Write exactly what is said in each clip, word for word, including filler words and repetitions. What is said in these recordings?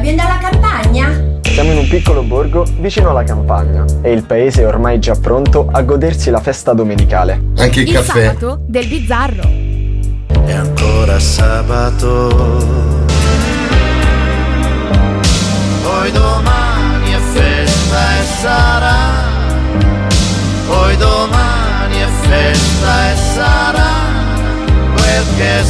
vieni dalla campagna? Siamo in un piccolo borgo vicino alla campagna e il paese è ormai già pronto a godersi la festa domenicale. Anche il, il caffè. sabato del bizzarro. È ancora sabato. Poi domani è festa e sarà. Poi domani è festa e sarà quel che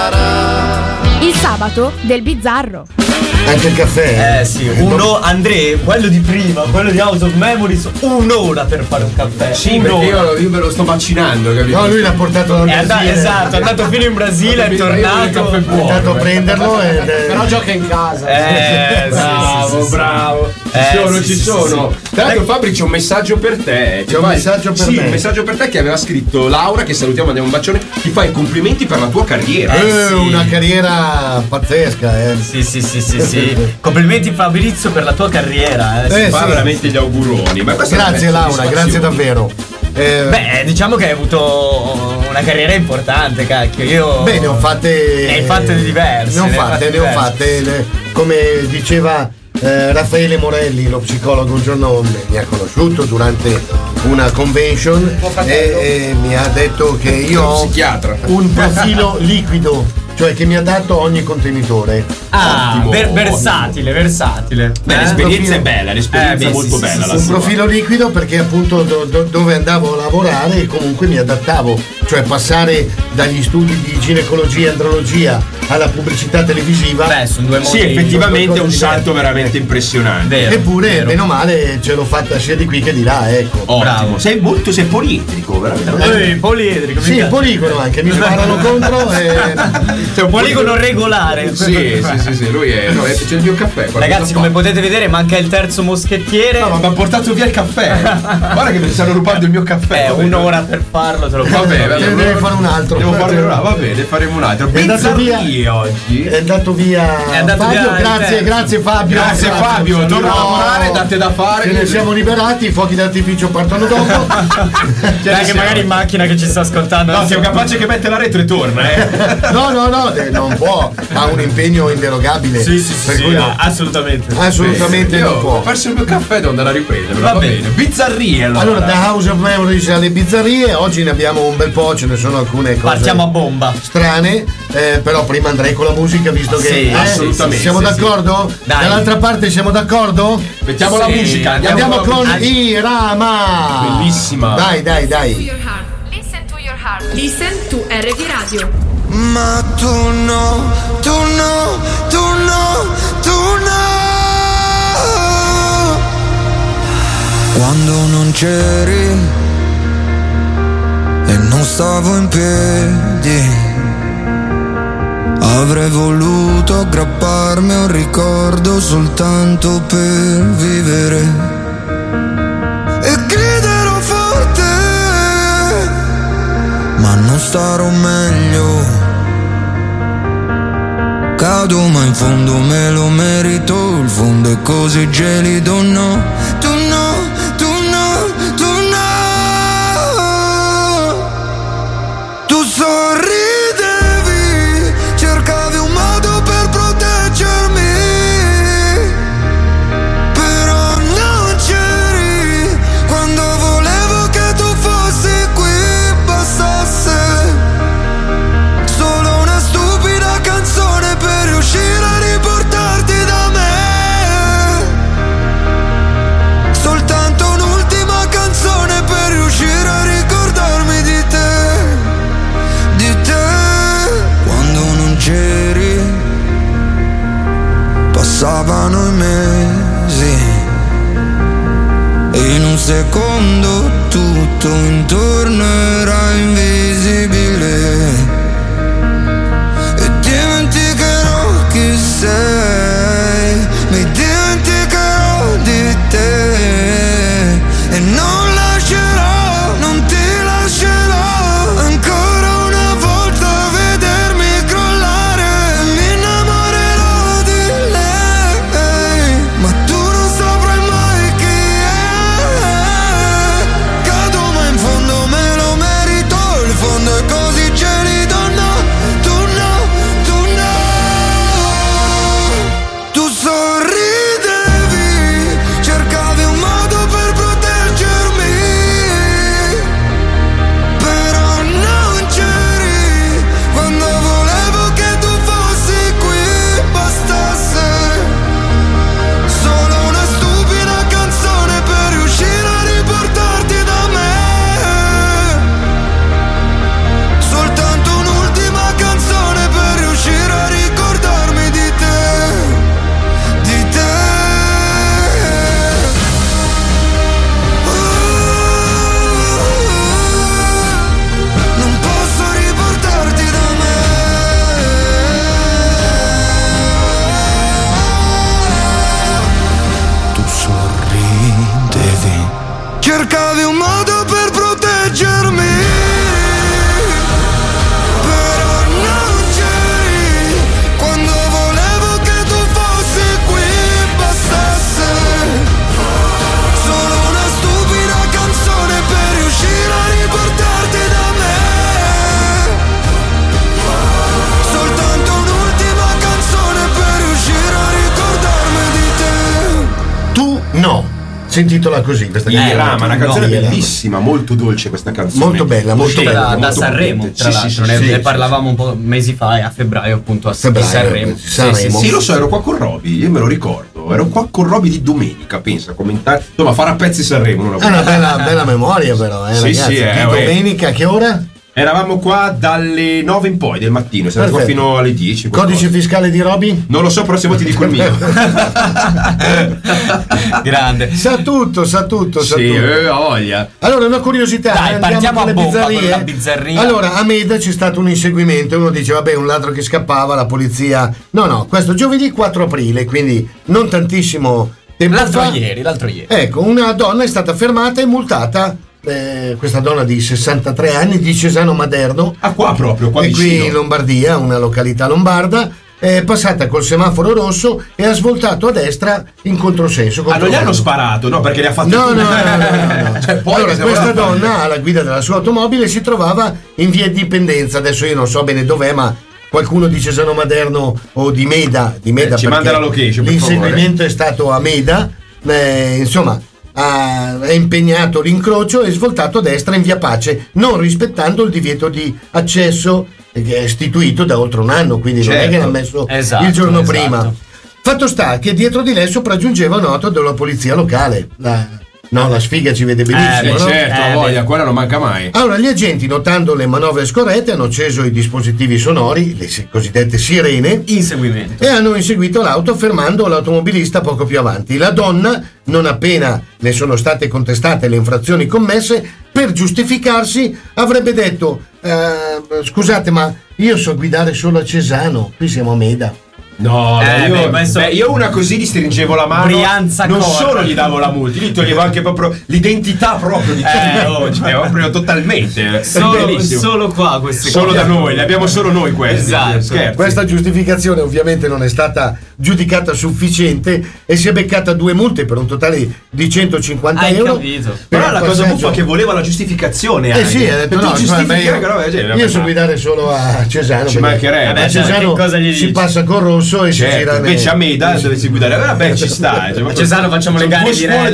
sarà. Il sabato del bizzarro. Anche il caffè. Eh sì, uno, Andrea, quello di prima, quello di House of Memories, un'ora per fare un caffè. Sì, perché io, io me lo sto vaccinando, capito? No, lui l'ha portato dal È andato, Brasile. esatto, è andato fino in Brasile, è tornato. È andato a prenderlo ed è... Però gioca in casa. Eh, bravo, sì, sì, sì, bravo. Ci Eh, sono, sì, ci sì, sono. sì. Tra l'altro, Fabri, c'è un messaggio per te. C'è un fai- messaggio per sì, me. un messaggio per te che aveva scritto Laura, che salutiamo, andiamo un bacione. Ti fa i complimenti per la tua carriera. Eh, sì. una carriera pazzesca, eh. Sì, sì, sì, sì, sì. Complimenti Fabrizio per la tua carriera. Eh. Eh, Fa sì. veramente gli auguroni. Ma questa è una Grazie bella Laura, grazie soddisfazione. davvero. Eh, Beh, diciamo che hai avuto una carriera importante, cacchio. Io. beh, ne ho fatte. Ne hai fatte di diverse. Ne ho ne hai fatte, ne ho diverse. fatte. Le- Come diceva eh, Raffaele Morelli, lo psicologo, un giorno mi ha conosciuto durante una convention e, e mi ha detto che io ho Psichiatra. un profilo liquido, cioè che mi ha dato ogni contenitore. Ah, Ottimo, ver- ottimo. versatile, versatile. Beh, Eh? l'esperienza è bella, l'esperienza Eh, beh, è molto sì, sì, bella. sì, la Un sua. profilo liquido perché appunto do- do- dove andavo a lavorare comunque mi adattavo, cioè passare dagli studi di ginecologia e andrologia alla pubblicità televisiva. Beh, sono due mondi. Sì, effettivamente è un qualcosa di salto diverso. veramente impressionante. Vero, Eppure, vero. meno male, ce l'ho fatta sia di qui che di là, ecco. Ottimo. Bravo. Sei molto, sei poliedrico, veramente. Ehi, poliedrico. mi Sì, il piace. poligono anche, mi sparano contro e... C'è un poligono regolare. Sì, sì, sì, sì, lui è. No, è- c'è il mio caffè. qualcosa Ragazzi, fa. come potete vedere, manca il terzo moschettiere. No, ma mi ha portato via il caffè. Guarda che mi stanno rubando il mio caffè. Eh, Vabbè, un'ora per farlo, te lo Va bene, va Deve- bene. deve fare un altro. Devo farne un altro. Va bene, faremo un altro. È andato via. Bizzarrie oggi. È andato via È andato Fabio, via il grazie, terzo. grazie Fabio. Grazie Fabio, torna a lavorare, date da fare. Ce ne siamo liberati, i fuochi d'artificio partono dopo. Dai, che siamo. magari in macchina che ci sta ascoltando. No, siamo capaci che mette la retro e torna, eh. No, no, no, de- non può, ha un impegno inderogabile. Sì, sì, sì, per sì, cui ah, no, assolutamente. assolutamente Io non ho può. perso il mio caffè, devo andare a riprenderlo. Va Va, bene. bene. Bizzarrie allora. Allora, da House of Memories alle bizzarrie, oggi ne abbiamo un bel po', ce ne sono alcune cose Partiamo a bomba. strane, eh, però prima andrei con la musica visto che Sì, eh, assolutamente, siamo sì, d'accordo? Dai. Dall'altra parte siamo d'accordo? Mettiamo la Sì, musica, Andiamo con la- Irama. Bellissima. Dai, dai, dai. Your heart. Listen to your heart. Listen to R V Radio. Ma tu no, tu no, tu no, tu no. Quando non c'eri e non stavo in piedi, avrei voluto aggrapparmi a un ricordo soltanto per vivere e griderò forte, ma non starò meglio. Cado ma in fondo me lo merito, il fondo è così gelido, no, tu no, tu no, tu no. Tu sorridevi, cercavi un modo per proteggermi, però non c'eri quando volevo che tu fossi qui, bastasse solo una stupida canzone per riuscire a riportarti da me. Soltanto un'ultima canzone per riuscire a ricordarmi di te, di te. Quando non c'eri, passavano i mesi e in un secondo tutto intorno era invisibile. E dimenticherò chi sei, mi dimenticherò di te e non lascerò, non ti lascerò ancora una volta vedermi crollare. Mi innamorerò di lei, ma tu non saprai mai chi è. Cado ma in fondo me lo merito, il fondo è così gelido, si intitola così questa Il canzone. Rama, una canzone No, bellissima, molto dolce questa canzone. Molto bella, molto Uscita bella. da, da molto Sanremo, potente. tra Sì, l'altro, sì, ne, sì, ne sì, parlavamo un po' mesi fa, a febbraio appunto a Febbraio, Sanremo. Sanremo. Sì, sì, Sì, sì. lo so, ero qua con Roby, io me lo ricordo. Ero qua con Roby di domenica, pensa, a commentare. Insomma, fare a pezzi Sanremo. Non È una bella, bella memoria però, eh, Sì, ragazzi. sì, eh, Di eh. domenica a che ora? Eravamo qua dalle nove in poi del mattino, siamo qua Perfetto. fino alle dieci. qualcosa. Codice fiscale di Roby? Non lo so, però se vuoi ti dico il mio. Grande. Sa tutto, sa tutto, sa Sì, tutto. eh, ha voglia. Allora, una curiosità, Dai, eh, partiamo andiamo con a le bomba con bizzarrie. la bizzarria. Allora, a Meda c'è stato un inseguimento, uno dice, vabbè, un ladro che scappava, la polizia... No, no, questo giovedì quattro aprile, quindi non tantissimo tempo L'altro fa. ieri, l'altro ieri. Ecco, una donna è stata fermata e multata, eh, questa donna di sessantatré anni, di Cesano Maderno, Ah, qua proprio, qua e qui vicino. in Lombardia, una località lombarda, è passata col semaforo rosso e ha svoltato a destra in controsenso. Ah, non gli hanno controllando. sparato, no, perché li ha fatti No, no, tutti. no, no, no. Cioè, poi allora, che se questa voleva fare- donna alla guida della sua automobile si trovava in via Indipendenza. Adesso io non so bene dov'è, ma qualcuno di Cesano Maderno o di Meda, di Meda Eh, ci perché manda la location, per l'inseguimento è stato a Meda, eh, insomma, ha è impegnato l'incrocio e svoltato a destra in via Pace, non rispettando il divieto di accesso eh, che è istituito da oltre un anno, quindi non è Certo. che l'ha messo Esatto, il giorno esatto. prima. Fatto sta che dietro di lei sopraggiungeva un'auto della polizia locale. La, no, la sfiga ci vede benissimo, Eh, no? certo, Eh, ha voglia, beh. quella non manca mai. Allora, gli agenti, notando le manovre scorrette, hanno acceso i dispositivi sonori, le si- cosiddette sirene, Inseguimento. e hanno inseguito l'auto fermando l'automobilista poco più avanti. La donna, non appena ne sono state contestate le infrazioni commesse, per giustificarsi avrebbe detto "Eh, scusate, ma io so guidare solo a Cesano, qui siamo a Meda". No, Eh, io, beh, questo- beh, io una così gli stringevo la mano. Brianza non corta. solo gli davo la multa, gli toglievo anche proprio l'identità proprio di Eh, oh, cioè, proprio totalmente. Solo, Bellissimo. solo qua queste Solo cose. da noi, le abbiamo solo noi questi. Esatto. Scherzi. Questa giustificazione ovviamente non è stata giudicata sufficiente e si è beccata due multe per un totale di centocinquanta Hai euro. capito. per Però il la cosa passaggio- buffa è che voleva la giustificazione. Eh anche. sì, ha detto Per no, tu guarda, giustificare io, che roba del genere, io vabbè, so no. guidare solo a Cesano. Ci perché mancherebbe. a Vabbè, Cesano che cosa gli si dici? passa col rosso e si gira Certo, nei- invece a Meda dove si guidare. Vabbè, ci sta. eh, cioè, A Cesano facciamo le sono gare due di scuole rally.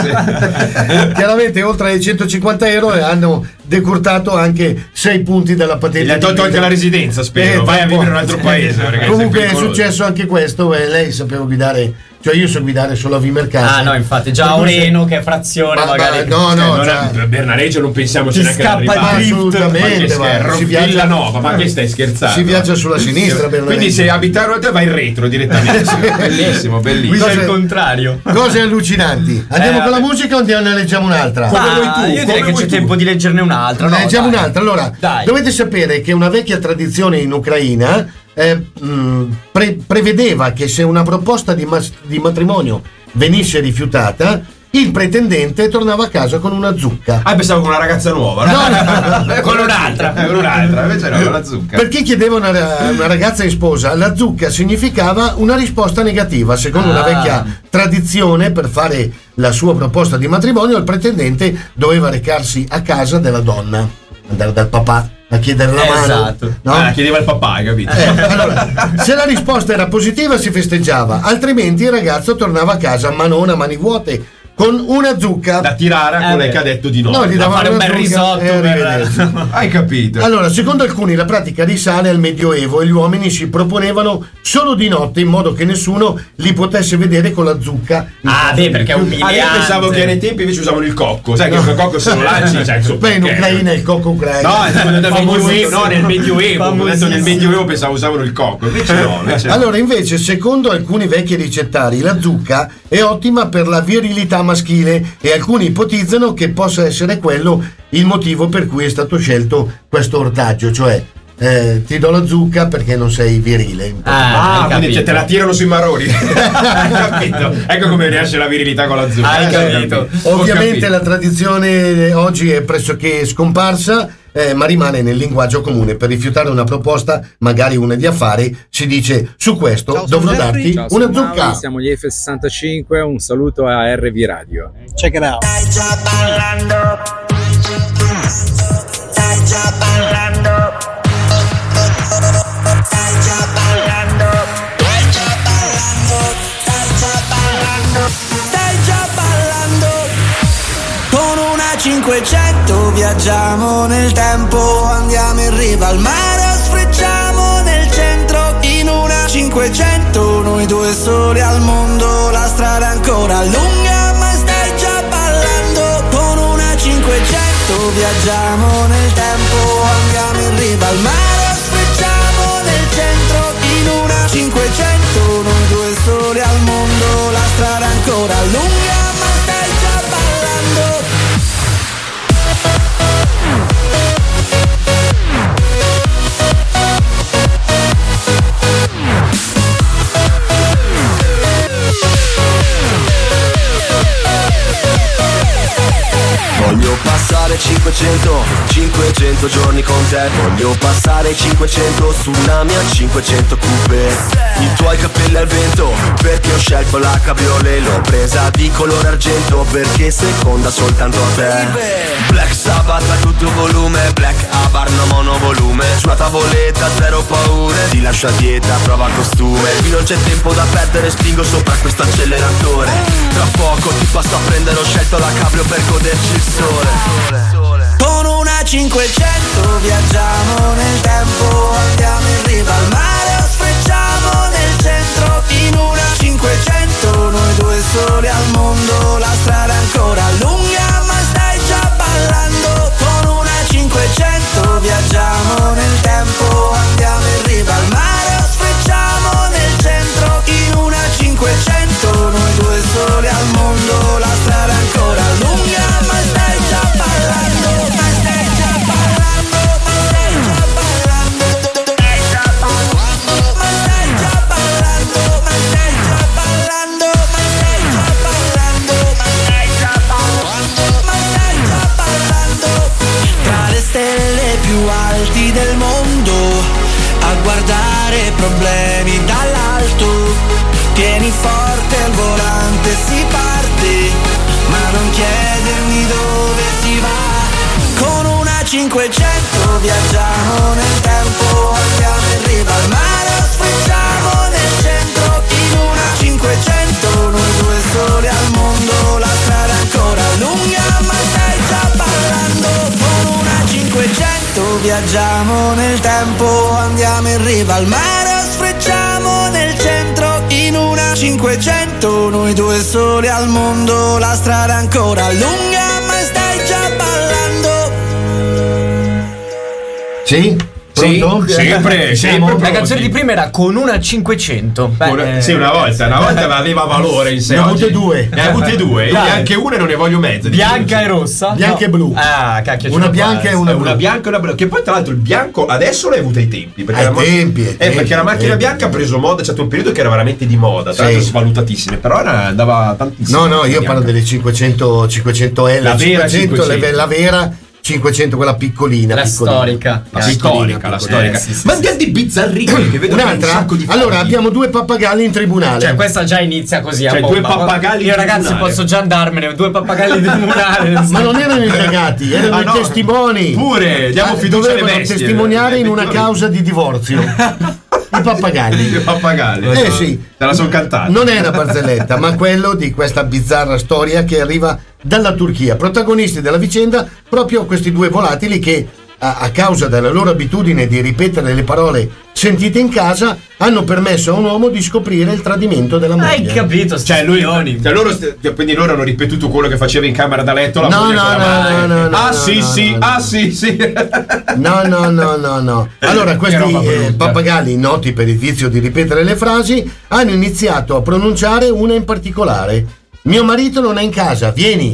diverse. Chiaramente oltre ai centocinquanta euro hanno decurtato anche sei punti dalla patente. E gli ha di tolto anche guida. la residenza, spero. Eh, Vai a tra vivere in un po'. altro paese. perché Comunque sei è pericoloso. successo anche questo, eh, lei sapeva guidare, cioè io so guidare solo a Vimercate. Ah no, infatti, già Per cui se- Aureno che è frazione Ma- ma- magari. no, Cioè, no, non già- è, Bernareggio non pensiamo Ti neanche scappa ad il arrivare. drift. Assolutamente, Ma che ma scherzo, si viaggia- Villanova, ma che stai scherzando? Si viaggia sulla sinistra, Bernareggio. Quindi se abitare a te vai in retro direttamente. Bellissimo, bellissimo. Qui c'è Cose- il contrario. Cose allucinanti. Andiamo Eh, con la vabbè. musica o andiamo, ne leggiamo un'altra? Come Ah, vuoi tu, io direi come che vuoi c'è tu. tempo di leggerne un'altra. No, leggiamo dai. un'altra. Allora, Dai. dovete sapere che una vecchia tradizione in Ucraina eh, mh, pre- prevedeva che se una proposta di, mas- di matrimonio venisse rifiutata, il pretendente tornava a casa con una zucca. Ah, pensavo con una ragazza nuova. No, No, no, con un'altra. Eh, con un'altra, invece no, con la zucca. Per chi chiedeva una, una ragazza in sposa, la zucca significava una risposta negativa. Secondo una Ah. vecchia tradizione, per fare la sua proposta di matrimonio, il pretendente doveva recarsi a casa della donna, andare dal papà a chiedere la mano. Esatto. No? Ah, la chiedeva il papà, hai capito? Eh, allora, se la risposta era positiva si festeggiava, altrimenti il ragazzo tornava a casa a manona, a mani vuote, con una zucca. Da tirare a Eh, quella beh. che ha detto di no. No, gli Da davano fare un una bel zucca risotto e per- arrivederci. Hai capito? Allora, secondo alcuni la pratica risale al Medioevo e gli uomini si proponevano solo di notte in modo che nessuno li potesse vedere con la zucca. in Ah, casa beh, di perché è chiunque. umiliante. Ah, io pensavo che nei tempi invece usavano il cocco. Sai che il cocco se lo lanci, cioè, insomma, Beh, in perché? Ucraina il cocco ucraino. No, nel Medioevo, Famosissimo. no, nel Medioevo. Ho detto nel Famosissimo. Medioevo pensavo usavano il cocco. Invece no, invece no. Allora, invece, secondo alcuni vecchi ricettari, la zucca è ottima per la virilità maschile e alcuni ipotizzano che possa essere quello il motivo per cui è stato scelto questo ortaggio, cioè eh, ti do la zucca perché non sei virile. Ah, Ah, hai quindi capito. te la tirano sui maroni. Hai capito? Ecco come riesce la virilità con la zucca. Hai Eh, capito. Ho Ovviamente capito. la tradizione oggi è pressoché scomparsa, eh, ma rimane nel linguaggio comune. Per rifiutare una proposta, magari una di affari, si dice su questo dovrò darti Ciao, una sono Mauri, zucca. siamo gli F sessantacinque, un saluto a R V Radio. Check it out. Stai già ballando, cinquecento viaggiamo nel tempo, andiamo in riva al mare o sfrecciamo nel centro. In una cinquecento noi due soli al mondo, la strada è ancora lunga ma stai già ballando. Con una cinquecento viaggiamo nel tempo, andiamo in riva al mare o sfrecciamo nel centro. In una cinquecento noi due soli al mondo, la strada è ancora lunga ma stai già ballando. Voglio passare cinquecento, cinquecento giorni con te. Voglio passare cinquecento su una mia cinquecento coupe. I tuoi capelli al vento, perché ho scelto la cabriolet. L'ho presa di colore argento, perché seconda soltanto a te. Black Sabbath a tutto volume, Black Abarno monovolume. Sulla tavoletta zero paure, ti lascio a dieta, prova costume. Qui non c'è tempo da perdere, spingo sopra questo acceleratore. Tra poco ti passo a prendere, ho scelto la cabrio per goderci il sole. Con una cinquecento viaggiamo nel tempo, andiamo in riva al mare o sfrecciamo nel centro. In una cinquecento noi due soli al mondo, la strada è ancora lunga ma stai già ballando. Con una cinquecento viaggiamo nel tempo, andiamo in riva al mare o sfrecciamo nel centro. In una cinquecento noi due soli al mondo, la strada è ancora lunga ma stai già ballando. Ma stai già ballando, ma stai già ballando, stai già ballando, ma stai già ballando, ma stai già ballando, ma stai già ballando, ma stai già ballando, ma stai già ballando. Tra le stelle più alti del mondo, a guardare problemi dall'alto. Tieni forte al volante, si parte, ma non chiedermi dove si va. Con una cinquecento viaggiamo nel tempo, andiamo in riva al mare o sfrecciamo nel centro. In una cinquecento noi due soli al mondo, la strada è ancora lunga ma stai già ballando. Con una cinquecento viaggiamo nel tempo, andiamo in riva al mare o sfrecciamo nel centro. In una cinquecento noi due soli al mondo, la strada è ancora lunga ma stai già ballando. Sì? Pronto? Sì, sempre, sempre. La canzone di prima era Con una cinquecento. Beh, una, sì, una volta, una volta aveva valore in sé. Ne ha avute due. Ne ha avute due. E anche una e non ne voglio mezzo. Bianca e rossa? Bianca e blu. Ah, cacchio. Una bianca e una blu. Una bianca e una blu. Che poi tra l'altro il bianco adesso l'hai avuto ai tempi. Perché ai la tempi, ai eh, tempi, perché la macchina tempi. bianca ha preso moda, c'è stato un periodo che era veramente di moda, tra l'altro Sì. svalutatissime, però era, andava tantissimo. No, no, io parlo delle cinquecento, cinquecento L, La vera cinquecento, cinquecento. La vera cinquecento, quella piccolina. La piccolina. storica. La Piccolina, storica, la piccolina. storica. Eh, sì, sì, Ma sì. andiamo di bizzarrini che vedo che hai un Un'altra? sacco di Allora fogli. abbiamo due pappagalli in tribunale. Cioè, questa già inizia così a Cioè, bomba. due pappagalli Io in ragazzi tribunale. posso già andarmene, due pappagalli di tribunale. Ma non erano indagati, erano Ah, i no. testimoni. Pure, diamo Ah, fiducia alle dovevano bestie. testimoniare in una Effettivamente. causa di divorzio. I pappagalli. Due pappagalli. Eh sì. Te la son cantata. Non è una barzelletta, ma quello di questa bizzarra storia che arriva dalla Turchia. Protagonisti della vicenda proprio questi due volatili che a, a causa della loro abitudine di ripetere le parole sentite in casa hanno permesso a un uomo di scoprire il tradimento della moglie. Hai capito, Cioè, lui, spioni. cioè loro, quindi loro hanno ripetuto quello che faceva in camera da letto la No, moglie no, con la no, madre. no, no, ah no, sì no, sì no, ah no. sì sì No, no, no, no, no. Allora, questi roba eh, brutta. pappagalli, noti per il vizio di ripetere le frasi, hanno iniziato a pronunciare una in particolare. Mio marito non è in casa, vieni.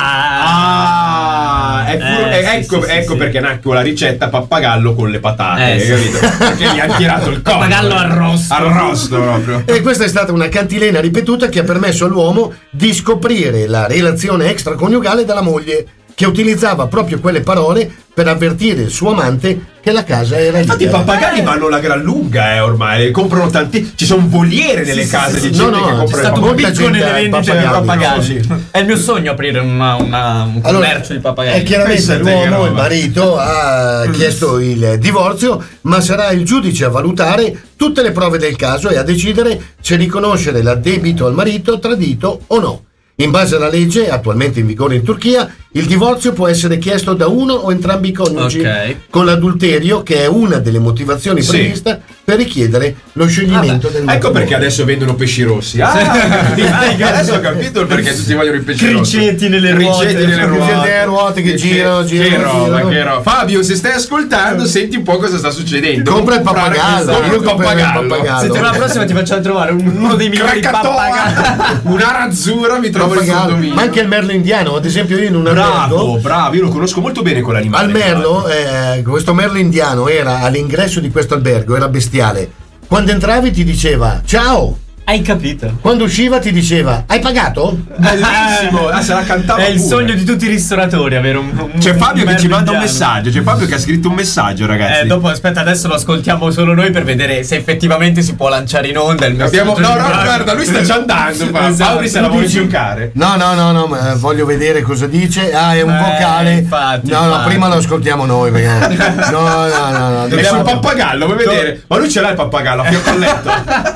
ah è pure- Eh, eh, sì, ecco, sì, sì, ecco sì. perché nacque la ricetta pappagallo con le patate, Eh, sì. capito? Perché gli hanno tirato il collo. Pappagallo arrosto. Arrosto proprio. E questa è stata una cantilena ripetuta che ha permesso all'uomo di scoprire la relazione extraconiugale della moglie, che utilizzava proprio quelle parole per avvertire il suo amante che la casa era Infatti i libera. pappagalli vanno alla gran lunga, eh, ormai. Comprano tanti. Ci sono voliere nelle Sì, case sì, di sì. gente No, no, che c'è compra È stato un Molta picco gente nelle ha vendite di pappagalli, pappagalli. sì. È il mio sogno aprire una, una, un Allora, commercio di pappagalli. E chiaramente Pensate che l'uomo, roba. il marito, ha chiesto il divorzio, ma sarà il giudice a valutare tutte le prove del caso e a decidere se riconoscere l'addebito al marito tradito o no. In base alla legge attualmente in vigore in Turchia, Il divorzio può essere chiesto da uno o entrambi i coniugi, Ok. con l'adulterio, che è una delle motivazioni Sì. previste per richiedere lo scioglimento del Ecco matrimonio. perché adesso vendono pesci rossi. Ah, adesso ho capito il perché tutti vogliono i pesci rossi. Criceti nelle ruote. Criceti nelle Criceti ruote. nelle ruote che girano, Che girano, roba, girano. che roba. Fabio, se stai ascoltando, senti un po' cosa sta succedendo. Compra il Comprare pappagallo, questo- io compra il comprerei il pappagallo. pappagallo. Settimana prossima ti facciamo trovare un- uno dei migliori Krakatoa, pappagalli. una razzura, mi trovo il Pappagallo. condominio. Ma anche il merlo indiano, ad esempio io in un Bravo, albergo, bravo, io lo conosco molto bene quell'animale. al merlo, eh, questo merlo indiano era all'ingresso di questo albergo, era bestiale. Quando entravi ti diceva ciao, Hai capito? quando usciva ti diceva hai pagato? Bellissimo, ah, se la cantava È il pure. sogno di tutti i ristoratori avere un, un C'è Fabio un che ci manda un merlo indiano. messaggio. C'è Fabio che ha scritto un messaggio, ragazzi. Eh, dopo aspetta, adesso lo ascoltiamo solo noi per vedere se effettivamente si può lanciare in onda il messaggio. Abbiamo, no, di no, Fabio. guarda, lui sta già andando. Fa- Esatto. Fabri se la vuole giocare. No, no, no, no, ma voglio vedere cosa dice. Ah, è un Eh, vocale. infatti, no, no, infatti. prima lo ascoltiamo noi. Perché... No, no, no, no. È dobbiamo- sul pappagallo, vuoi vedere? Ma lui ce l'ha il pappagallo a fianco al letto.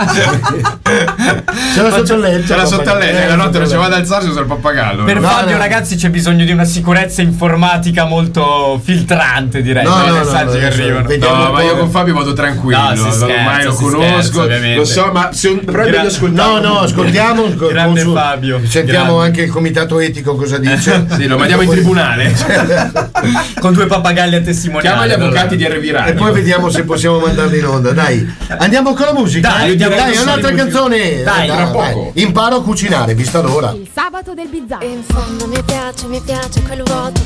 Ce l'ha sotto il letto. Ce l'ha sotto al letto. Eh, La notte non sotto ci il va ad letto. alzarsi usa il pappagallo. Per No, Fabio, no, ragazzi, c'è bisogno di una sicurezza informatica molto filtrante, direi. No, per i no, messaggi no, che adesso arrivano. vediamo No, un ma po'. io con Fabio vado tranquillo. No, si scherza, ormai lo si conosco, scherza, ovviamente. lo so, ma se un, però è Gra- meglio ascoltare. No, no, ascoltiamo. ascol- Grande consul- Fabio, Sentiamo grande. anche il comitato etico cosa dice. Sì, lo mandiamo in tribunale. Con due pappagalli a testimoniare. Chiama gli avvocati di allora. R V E Radio. poi vediamo se possiamo mandarli in onda. Dai, andiamo con la musica. Dai, dai, andiamo con un'altra la musica. canzone. Dai, tra poco. Imparo a cucinare, vista l'ora. Il sabato del bizzarro. In fondo mi piace, mi piace quel vuoto.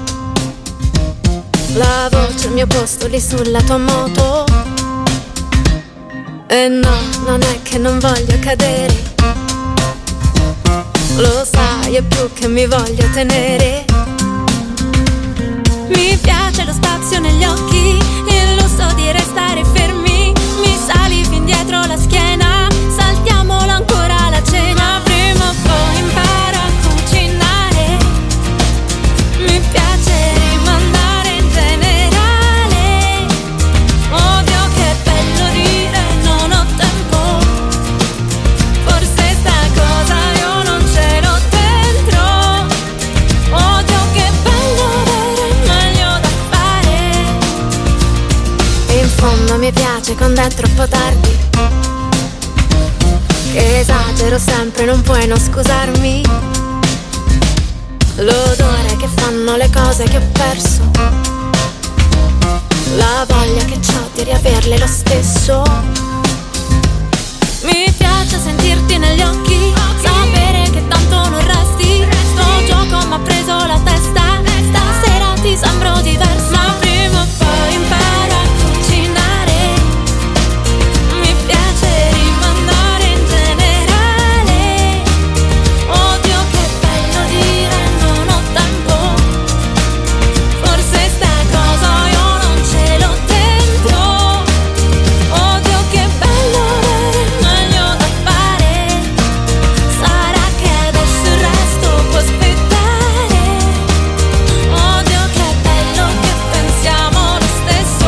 La voce, il mio posto lì sulla tua moto. E no, non è che non voglio cadere. Lo sai, è più che mi voglio tenere. Mi piace lo spazio negli occhi, il lusso di restare fermi. Mi sali fin dietro la schiena, saltiamolo ancora la cena. Prima o poi imparo a cucinare. Mi piace rimandare in generale. Odio che è bello dire non ho tempo. Forse sta cosa io non ce l'ho dentro. Odio che è bello avere meglio da fare. In fondo mi piace quando è troppo tardi, che esagero sempre, non puoi non scusarmi. L'odore che fanno le cose che ho perso, la voglia che c'ho di riaverle lo stesso. Mi piace sentirti negli occhi, sapere che tanto non resti. Sto gioco m'ha preso la testa, stasera ti sembro diversa. Ma prima o poi imparo a cucinare. Mi piace rimandare in generale. Odio che è bello dire non ho tempo. Forse sta cosa io non ce l'ho dentro. Odio che è bello avere meglio da fare. Sarà che adesso il resto può aspettare. Odio che è bello che pensiamo lo stesso.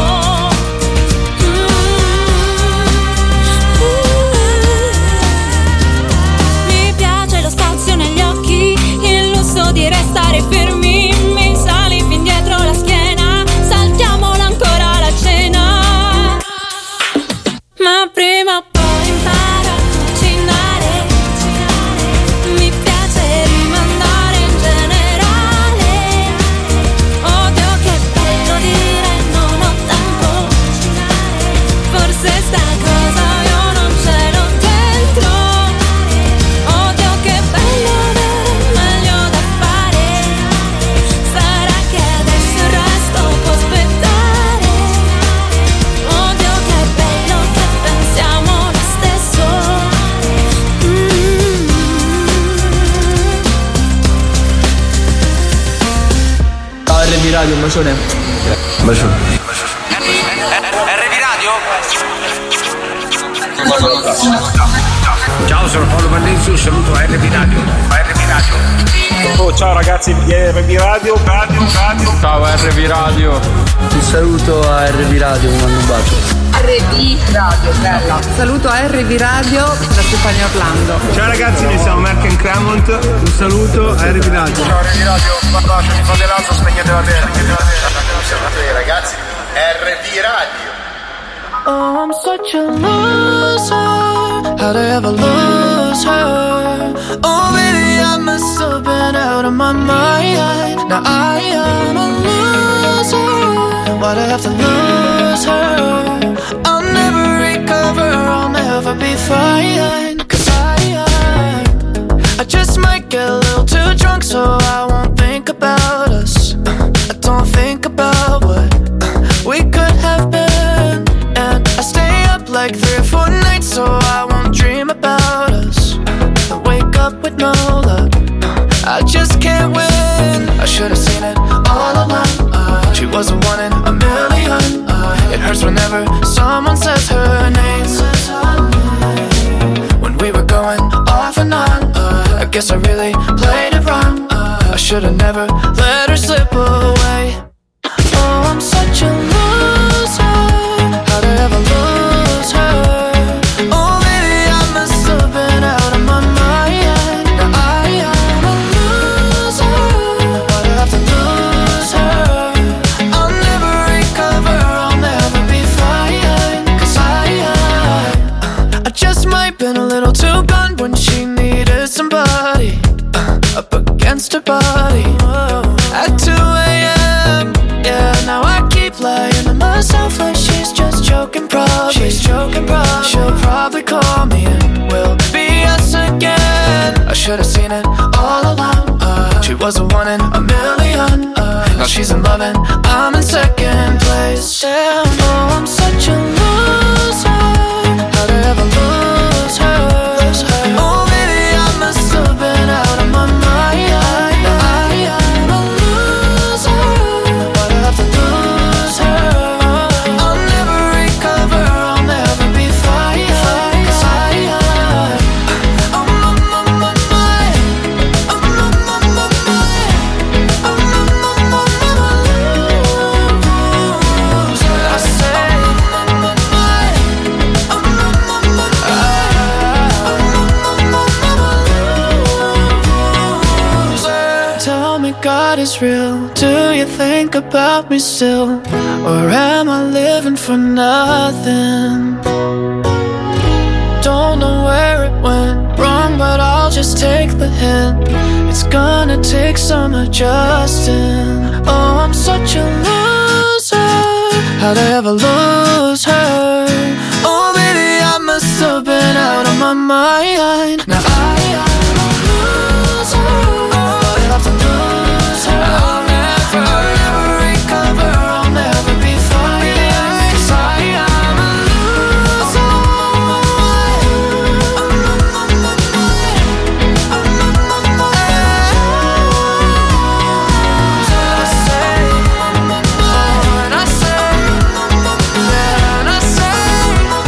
Mi piace lo spazio negli occhi, il lusso di restare fermi. Mi sali fin dietro la schiena, saltiamola ancora la cena. Ma prima o poi imparo a cucinare. Mi piace rimandare in generale. Odio che è bello dire non ho tempo. Forse sta cosa io non ce l'ho dentro. Odio che è bello avere meglio da fare. Sarà che adesso il resto può aspettare. Odio che è bello che pensiamo lo stesso. Mm. Ciao R V Radio, un bacione. Un bacione. Ciao, sono Paolo Mannenzi, un saluto a R V Radio. A R V Radio. Oh, ciao ragazzi di R V Radio, radio, radio. Ciao R V Radio. Un saluto a R V Radio, vi mando un bacio. R V Radio, bella. Saluto a R V Radio da Stefania Orlando. Ciao ragazzi, noi siamo Mark and Cremont. Un saluto a R V Radio. Ciao R V Radio, un bacio, mi fate l'altro, spegnete la terra. Siamo ragazzi, R V Radio. Oh, I'm such a loser. How'd I ever lose her? Oh, baby, I must have been out of my mind. Now I am a loser. Why'd I have to lose her? I'll never recover, I'll never be fine. Cause I, I, I just might get a little too drunk, so I won't think about us. I don't think about what we could have been. And I stay up like three or four nights, so I won't dream about us. I wake up with no luck, I just can't win. I should've seen it all along. uh, She was a one in a million. uh, It hurts whenever someone says her name. When we were going off and on, uh, I guess I really played it wrong. uh, I should've never let her slip away. Oh, I'm such a loser. How'd I ever lose her? Oh, baby, I must have been out of my mind. Now I am a loser. Why'd I have to lose her? I'll never recover, I'll never be fine. Cause I, I, I just might been a little too gone when she needed somebody uh, up against her body at two a.m. Yeah, now I keep lying to myself like she's just joking probably. She's joking probably. She'll probably call me and we'll be us again. I should've seen it all along. uh, She was a one in a million. uh, Now she's in love and I'm in second place. Damn, oh, I'm such a loser. How'd I ever lose her? Oh, baby, I must have been out of my mind. Now I am a loser. Why'd I have to lose her? I'll never recover, I'll never be fine. Cause I, I, I'm on my mind. I'm on my mind. I'm on my loser. I say I'm on my mind. I'm on my mind. Tell me God is real. Do you think about me still? Or am I living for nothing? Don't know where it went wrong, but I'll just take the hint. It's gonna take some adjusting. Oh, I'm such a loser. How'd I ever lose her? Oh, baby, I must have been out of my mind. Now I am a loser. Oh, I have to lose her. I'll never, I'll never recover. I'll never be fine. Cause I am a loser. I'm on my mind. I'm on my mind. I say I'm on my mind. And I say, and I say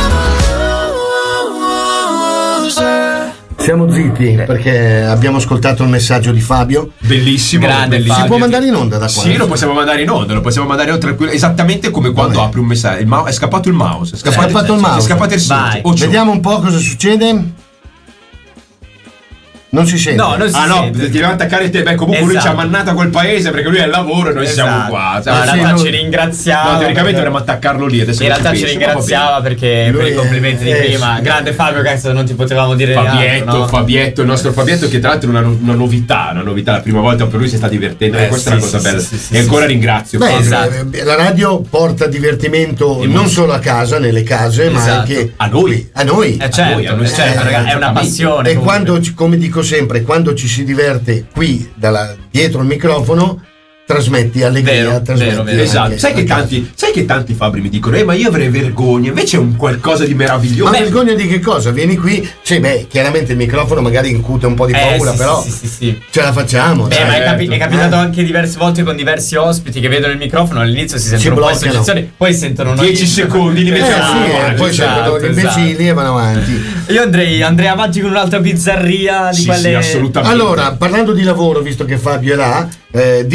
I'm a loser. Siamo zitti perché abbiamo ascoltato il messaggio di Fabio. Bellissimo, Grande bellissimo. Si può mandare in onda da qua? Sì, lo possiamo mandare in onda, lo possiamo mandare tranquillo, esattamente come quando Vabbè. apri un messaggio. Il mouse, è scappato il mouse. È scappato, È scappato il mouse. È scappato il Vai. switch. Oh, ciò. Vediamo un po' cosa succede. Non si sente. No, non si Ah no, sente. ti devi attaccare te. Beh, comunque lui ci ha Esatto. mannato a quel paese perché lui è al lavoro e noi siamo Esatto. qua. No, in Sì, realtà noi- ci ringraziava. No, teoricamente perché- dovremmo attaccarlo lì. Adesso In non realtà ci ci penso, ma va ringraziava perché Lui per i è- complimenti di eh, prima. sì. Grande Fabio, che adesso non ti potevamo dire Fabietto, altro, no? Fabietto, il nostro Fabietto, che tra l'altro è una, una novità, una novità, la prima volta per lui si sta divertendo, Eh, e questa sì, è una cosa sì, bella. sì, sì, e sì, ancora sì. ringrazio Beh, Fabio. Esatto. eh, la radio porta divertimento non solo a casa, nelle case, ma Esatto. anche A noi. a noi. Eh certo, A noi, a noi eh, certo, eh, ragazzi, è una esattamente. passione. E comunque. quando, ci- come dico sempre, quando ci si diverte qui dalla- dietro il microfono, trasmetti allegria, Vero, trasmetti vero, vero. Esatto, anche- sai che anche- tanti, sai che tanti Fabri mi dicono, eh ma io avrei vergogna, invece è un qualcosa di meraviglioso. Ma vergogna di che cosa? Vieni qui, sì, beh, chiaramente il microfono magari incute un po' di Eh, paura, sì, però sì, sì, sì, sì. ce la facciamo. Beh, dai. ma è, capi- è capitato Eh. anche diverse volte con diversi ospiti che vedono il microfono, all'inizio si sentono un po' in bloccano. soggezione, poi sentono noi- dieci secondi li Eh, mettiamo sì, avanti, eh, poi esatto, sentono gli esatto. imbecilli e vanno avanti. Io andrei, andrei avanti con un'altra bizzarria di Sì, quelle. sì, assolutamente. Allora, parlando di lavoro, visto che Fabio è là, eh, diciamo che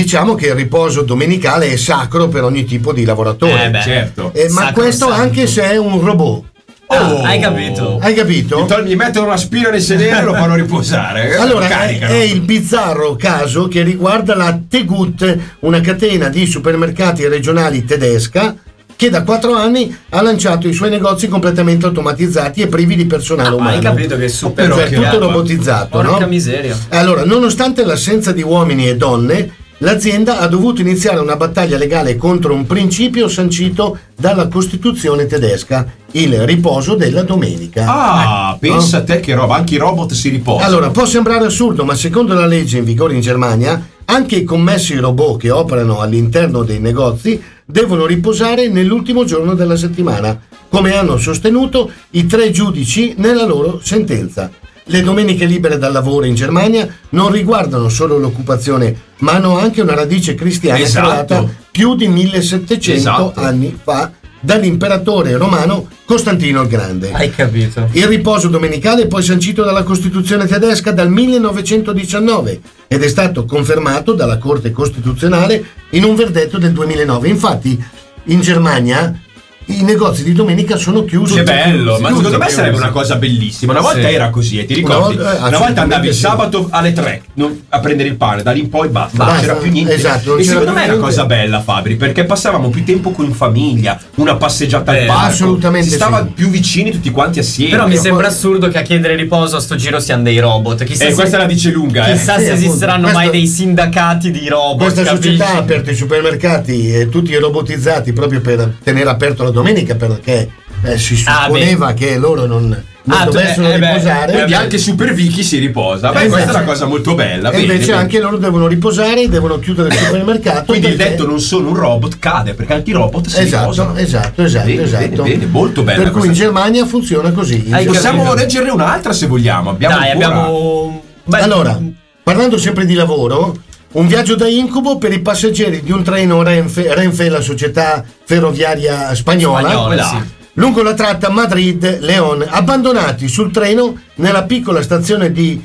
che il riposo domenicale è sacro per ogni tipo di lavoratore. Eh beh, certo. Eh, ma Sacro questo santo. anche se è un robot. Ah, hai capito? Hai capito? Mi, tol- mi mettono una spina nel sedere e lo fanno riposare. Allora, è, Caricano. è il bizzarro caso che riguarda la Tegut, una catena di supermercati regionali tedesca che da quattro anni ha lanciato i suoi negozi completamente automatizzati e privi di personale Ah, umano. hai capito che è super Cioè, occhio. tutto robotizzato, Porca no? miseria. Allora, nonostante l'assenza di uomini e donne, l'azienda ha dovuto iniziare una battaglia legale contro un principio sancito dalla Costituzione tedesca, il riposo della domenica. Ah, Eh, pensa no? a te che roba, anche i robot si riposano. Allora, può sembrare assurdo, ma secondo la legge in vigore in Germania, anche i commessi robot che operano all'interno dei negozi devono riposare nell'ultimo giorno della settimana, come hanno sostenuto i tre giudici nella loro sentenza. Le domeniche libere dal lavoro in Germania non riguardano solo l'occupazione, ma hanno anche una radice cristiana Esatto. creata più di millesettecento Esatto. anni fa dall'imperatore romano Costantino il Grande. Hai capito? Il riposo domenicale è poi sancito dalla Costituzione tedesca dal millenovecentodiciannove ed è stato confermato dalla Corte Costituzionale in un verdetto del duemilanove. Infatti, in Germania i negozi di domenica sono chiusi. Che bello, ma Chiusi, secondo me chiusi. sarebbe una cosa bellissima. Una volta Sì. era così, e ti Una ricordi? volta- eh, Una, volta assolutamente andavi il sì. sabato alle tre non- a prendere il pane, da lì in poi basta, non Basta, c'era più niente. esatto, non e c'era secondo più me è una niente. cosa bella, Fabri, perché passavamo più tempo con famiglia, una passeggiata al Eh, parco. assolutamente si stava sì. più vicini tutti quanti assieme. Però mi Io sembra poi- assurdo che a chiedere riposo a sto giro siano dei robot. Chissà E se, questa la dice lunga, eh. chissà Sì, se appunto. esisteranno Questo- mai dei sindacati di robot. Questa capisci? società ha aperto i supermercati e tutti robotizzati proprio per tenere aperto la domenica, perché eh, si Ah, supponeva che loro non, non Ah, tu- dovessero eh, beh, riposare. Quindi anche Super Vicky si riposa. Beh, Eh, questa è esatto. una cosa molto bella. E bene, invece bene. anche loro devono riposare, devono chiudere il supermercato. Quindi il perché- detto non sono un robot cade, perché anche i robot si Esatto, riposano. esatto, esatto, Bene, esatto. bene, bene, molto bella Per cui questa in cosa. Germania funziona così. In Hai Germania- Possiamo leggerne un'altra se vogliamo. Abbiamo Dai, ancora- abbiamo. Beh, Allora, parlando sempre di lavoro, un viaggio da incubo per i passeggeri di un treno Renfe, Renfe è la società ferroviaria spagnola, Spagnola, sì. lungo la tratta Madrid-León, abbandonati sul treno nella piccola stazione di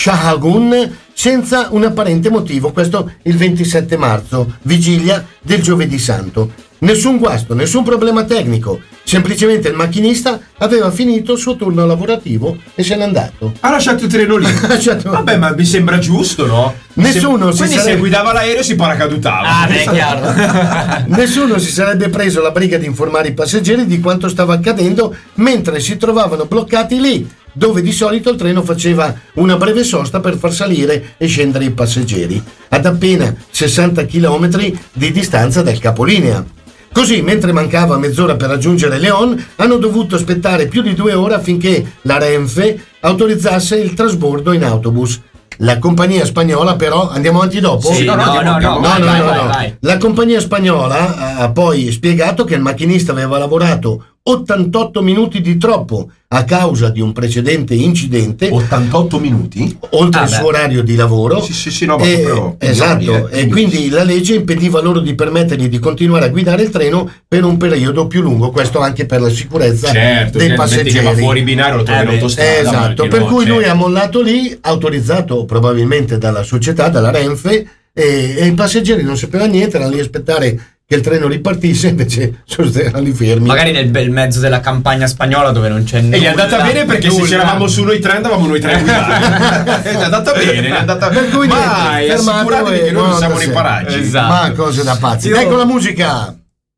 Sahagun senza un apparente motivo. Questo il ventisette marzo, vigilia del Giovedì Santo. Nessun guasto, nessun problema tecnico, semplicemente il macchinista aveva finito il suo turno lavorativo e se n'è andato. Ha lasciato il treno lì. lasciato- Vabbè, ma mi sembra giusto, no? Nessuno si Quindi sarebbe- se guidava l'aereo si paracadutava. Ah, beh, è chiaro. Nessuno si sarebbe preso la briga di informare i passeggeri di quanto stava accadendo mentre si trovavano bloccati lì, dove di solito il treno faceva una breve sosta per far salire e scendere i passeggeri, ad appena sessanta chilometri di distanza dal capolinea. Così, mentre mancava mezz'ora per raggiungere León, hanno dovuto aspettare più di due ore affinché la Renfe autorizzasse il trasbordo in autobus. La compagnia spagnola però, andiamo avanti dopo? Sì, no, no, no, no, No, vai, no, vai, no, vai, no. vai. La compagnia spagnola ha poi spiegato che il macchinista aveva lavorato ottantotto minuti di troppo a causa di un precedente incidente, ottantotto minuti? oltre Ah, il beh. suo orario di lavoro. Sì, sì, sì, no, ma E- proprio esatto, giorni, eh, e quindi la legge impediva loro di permettergli di continuare a guidare il treno per un periodo più lungo, questo anche per la sicurezza Certo, dei che metti passeggeri. che va fuori binario lo trovi Eh, in beh, autostrada. Esatto, perché per no, cui cioè- lui ha mollato lì, autorizzato probabilmente dalla società, dalla Renfe, e, e i passeggeri non sapevano niente, erano lì a aspettare che il treno ripartisse, invece sono erano lì fermi. Magari nel bel mezzo della campagna spagnola dove non c'è nulla. E gli è andata bene perché se nulla. c'eravamo su noi tre andavamo noi tre a guidare. È andata bene, è andata Per cui Vai, niente, fermato assicuratevi e che noi non siamo nei buonanotte. paraggi. Esatto. Ma cose da pazzi. Io- Ecco la musica.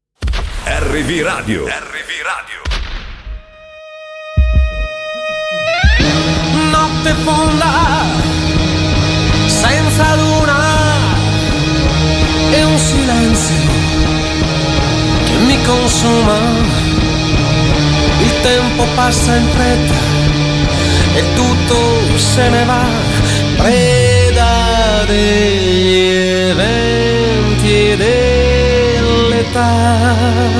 R V Radio. Notte fonda, senza luna, e un silenzio che mi consuma. Il tempo passa in fretta e tutto se ne va, preda degli eventi e dell'età.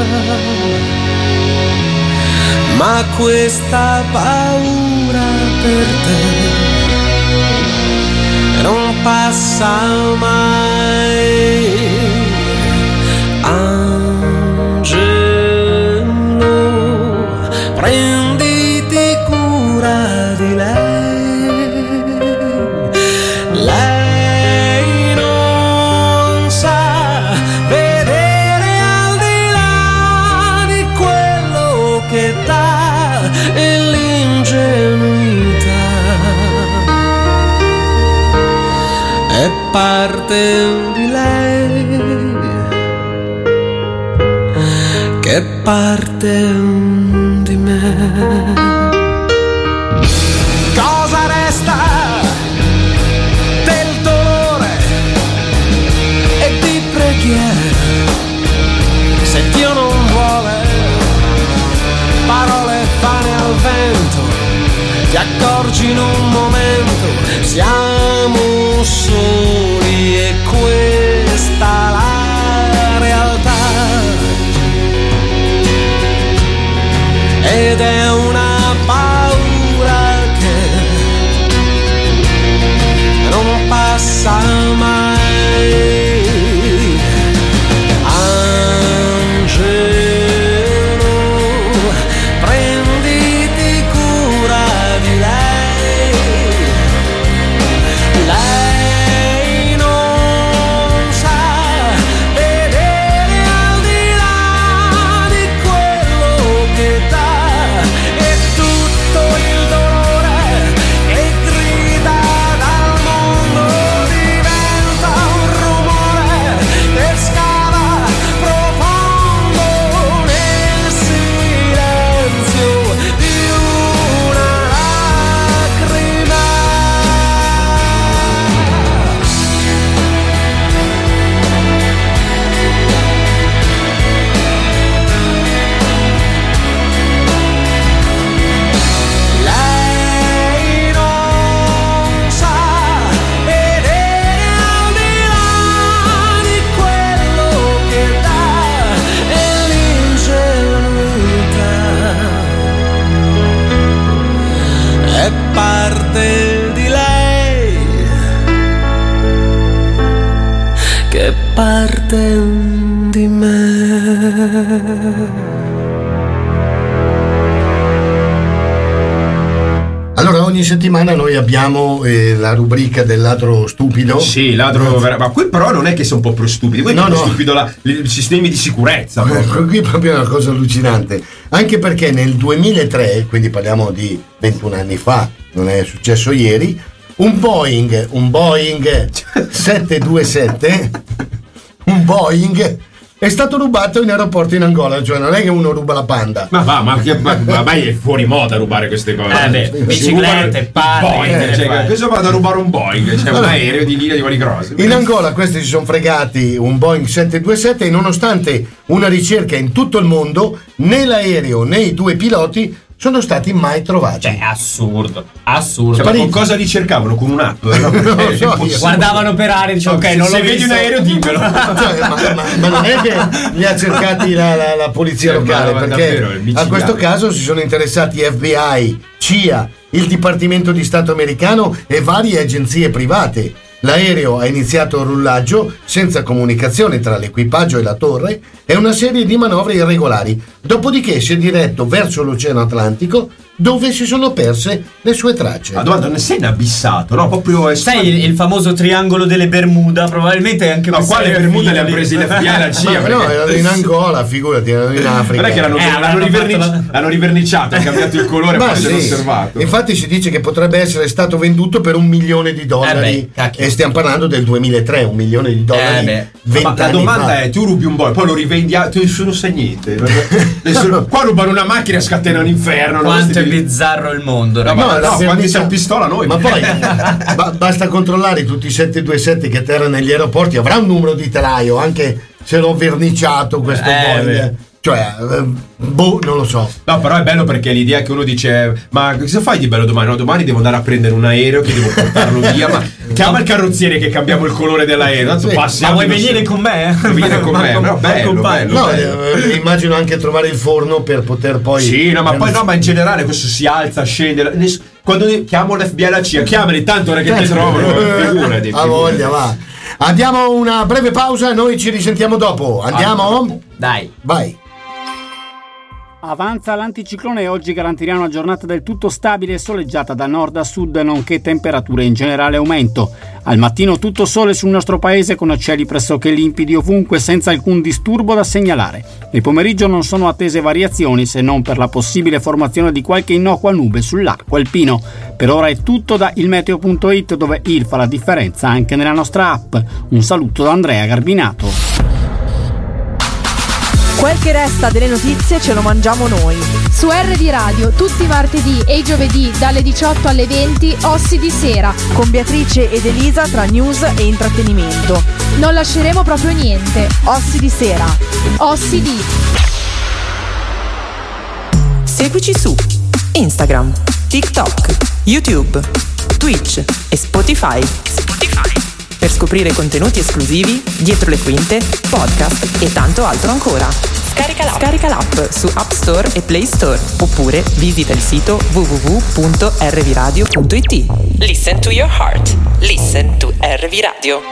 Ma questa paura per te non passa mai. Angelo, prenditi cura di lei. Lei non sa parte di lei, che parte di me. Cosa resta del dolore e di preghiera se Dio non vuole? Parole vane al vento, ti accorgi in un momento, siamo soli e questa la realtà. Ed è una paura che non passa mai. Parte di me. Allora ogni settimana noi abbiamo eh, la rubrica del ladro stupido. Sì, ladro, ma qui però non è che sia un po' più stupido, qui è no, più no. stupido la, i sistemi di sicurezza. Ecco, qui è proprio una cosa allucinante, anche perché nel duemilatré, quindi parliamo di ventuno anni fa, non è successo ieri, un Boeing, un Boeing sette due sette, un Boeing è stato rubato in aeroporto in Angola, cioè non è che uno ruba la Panda. Ma va, ma, ma, ma mai è fuori moda rubare queste cose. Eh beh, biciclette, padre. Eh, cioè, cosa vado a rubare un Boeing? Cioè allora, un aereo di linea di voli grossi. In Angola questi si sono fregati un Boeing sette due sette e nonostante una ricerca in tutto il mondo, né l'aereo né i due piloti sono stati mai trovati. Cioè, assurdo, assurdo. Cioè, ma con cosa li cercavano? Con un'app? No? Non so, guardavano per aria e dicevano ok, se, non se lo vedi visto. un aereo dimmelo. Cioè, ma, ma, ma non è che li ha cercati la, la, la polizia Cioè, locale, ma, ma perché davvero, a questo caso si sono interessati F B I, C I A, il Dipartimento di Stato americano e varie agenzie private. L'aereo ha iniziato il rullaggio senza comunicazione tra l'equipaggio e la torre e una serie di manovre irregolari, dopodiché si è diretto verso l'Oceano Atlantico dove si sono perse le sue tracce. Ma domanda, non sei inabissato, no? Proprio è sai il, il famoso triangolo delle Bermuda, probabilmente anche ma no, quale Bermuda le hanno presi l'F B I e la C I A? Ma no, erano in Angola, figurati, erano in Africa. Non è che l'hanno, eh, l'hanno, rivernici- la... l'hanno riverniciato, hanno cambiato il colore, ma poi sì. si è osservato. Infatti si dice che potrebbe essere stato venduto per un milione di dollari. Eh beh, e stiamo parlando del duemilatré, un milione di dollari. Eh ma la domanda fa. è: tu rubi un boy, poi lo rivendi a. Tu non sai niente. Nessuno, qua rubano una macchina e scatenano l'inferno. Quanto è bizzarro il mondo. No, ma no, quando c'è pistola noi. Ma poi ba- basta controllare tutti i sette due sette che atterrano negli aeroporti, avrà un numero di telaio, anche se l'ho verniciato questo eh, Boeing. Cioè, eh, boh, non lo so. No, però è bello perché l'idea che uno dice: ma cosa fai di bello domani? No, domani devo andare a prendere un aereo che devo portarlo via. Ma chiama il carrozziere che cambiamo il colore dell'aereo. Tanto Sì. passi. Ma vuoi venire con me? Venire con me? No, bello, bello, No, bello. eh, immagino anche trovare il forno per poter poi. Sì, no, ma poi no, ma in generale questo si alza, scende. Ness- Quando chiamo l'F B I e la C I A, chiamali tanto ora che ti trovano. Figurati. A voglia, va. Andiamo una breve pausa, noi ci risentiamo dopo. Andiamo? Dai. Vai. Avanza l'anticiclone e oggi garantirà una giornata del tutto stabile e soleggiata da nord a sud, nonché temperature in generale aumento. Al mattino tutto sole sul nostro paese con cieli pressoché limpidi ovunque senza alcun disturbo da segnalare. Nel pomeriggio non sono attese variazioni se non per la possibile formazione di qualche innocua nube sull'arco alpino. Per ora è tutto da ilmeteo punto it, dove il fa la differenza anche nella nostra app. Un saluto da Andrea Garbinato. Quel che resta delle notizie ce lo mangiamo noi. Su R D Radio, tutti i martedì e i giovedì dalle diciotto alle venti, Ossi di sera. Con Beatrice ed Elisa tra news e intrattenimento. Non lasceremo proprio niente. Ossi di sera. Ossi di. Seguici su Instagram, TikTok, YouTube, Twitch e Spotify. Spotify. Per scoprire contenuti esclusivi, dietro le quinte, podcast e tanto altro ancora. Scarica l'app. Scarica l'app su App Store e Play Store oppure visita il sito w w w punto r v radio punto i t. Listen to your heart. Listen to R V Radio.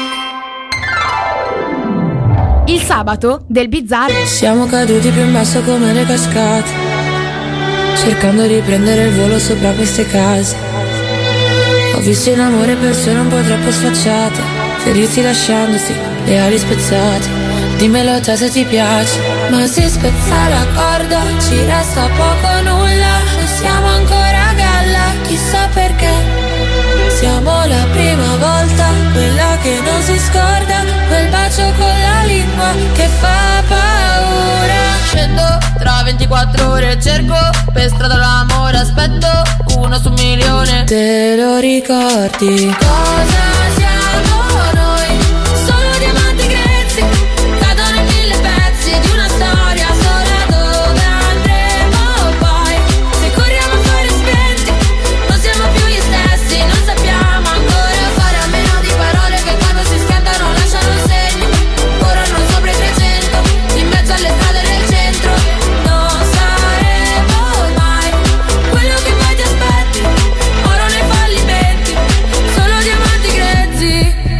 Il sabato del bizzarro. Siamo caduti più in basso come le cascate, cercando di prendere il volo sopra queste case. Ho visto in amore persone un po' troppo sfacciate, ferirsi lasciandosi le ali spezzate. Dimmelo te se ti piace. Ma se spezza la corda ci resta poco o nulla, e siamo ancora a galla, chissà perché. Siamo la prima volta, quella che non si scorda, quel bacio con la lingua che fa paura. Scendo tra ventiquattro ore, cerco per strada l'amore, aspetto uno su un milione. Te lo ricordi? Cosa siamo noi? Solo diamanti grezzi, cadono in mille pezzi di una storia sola. Dove andremo poi? Se corriamo a fare spenti, non siamo più gli stessi, non sappiamo ancora fare a meno di parole che quando si schiantano lasciano segni. Corrono sopra i trecento, in mezzo alle strade del centro. Non saremo mai quello che poi ti aspetti, oro nei fallimenti, solo diamanti grezzi.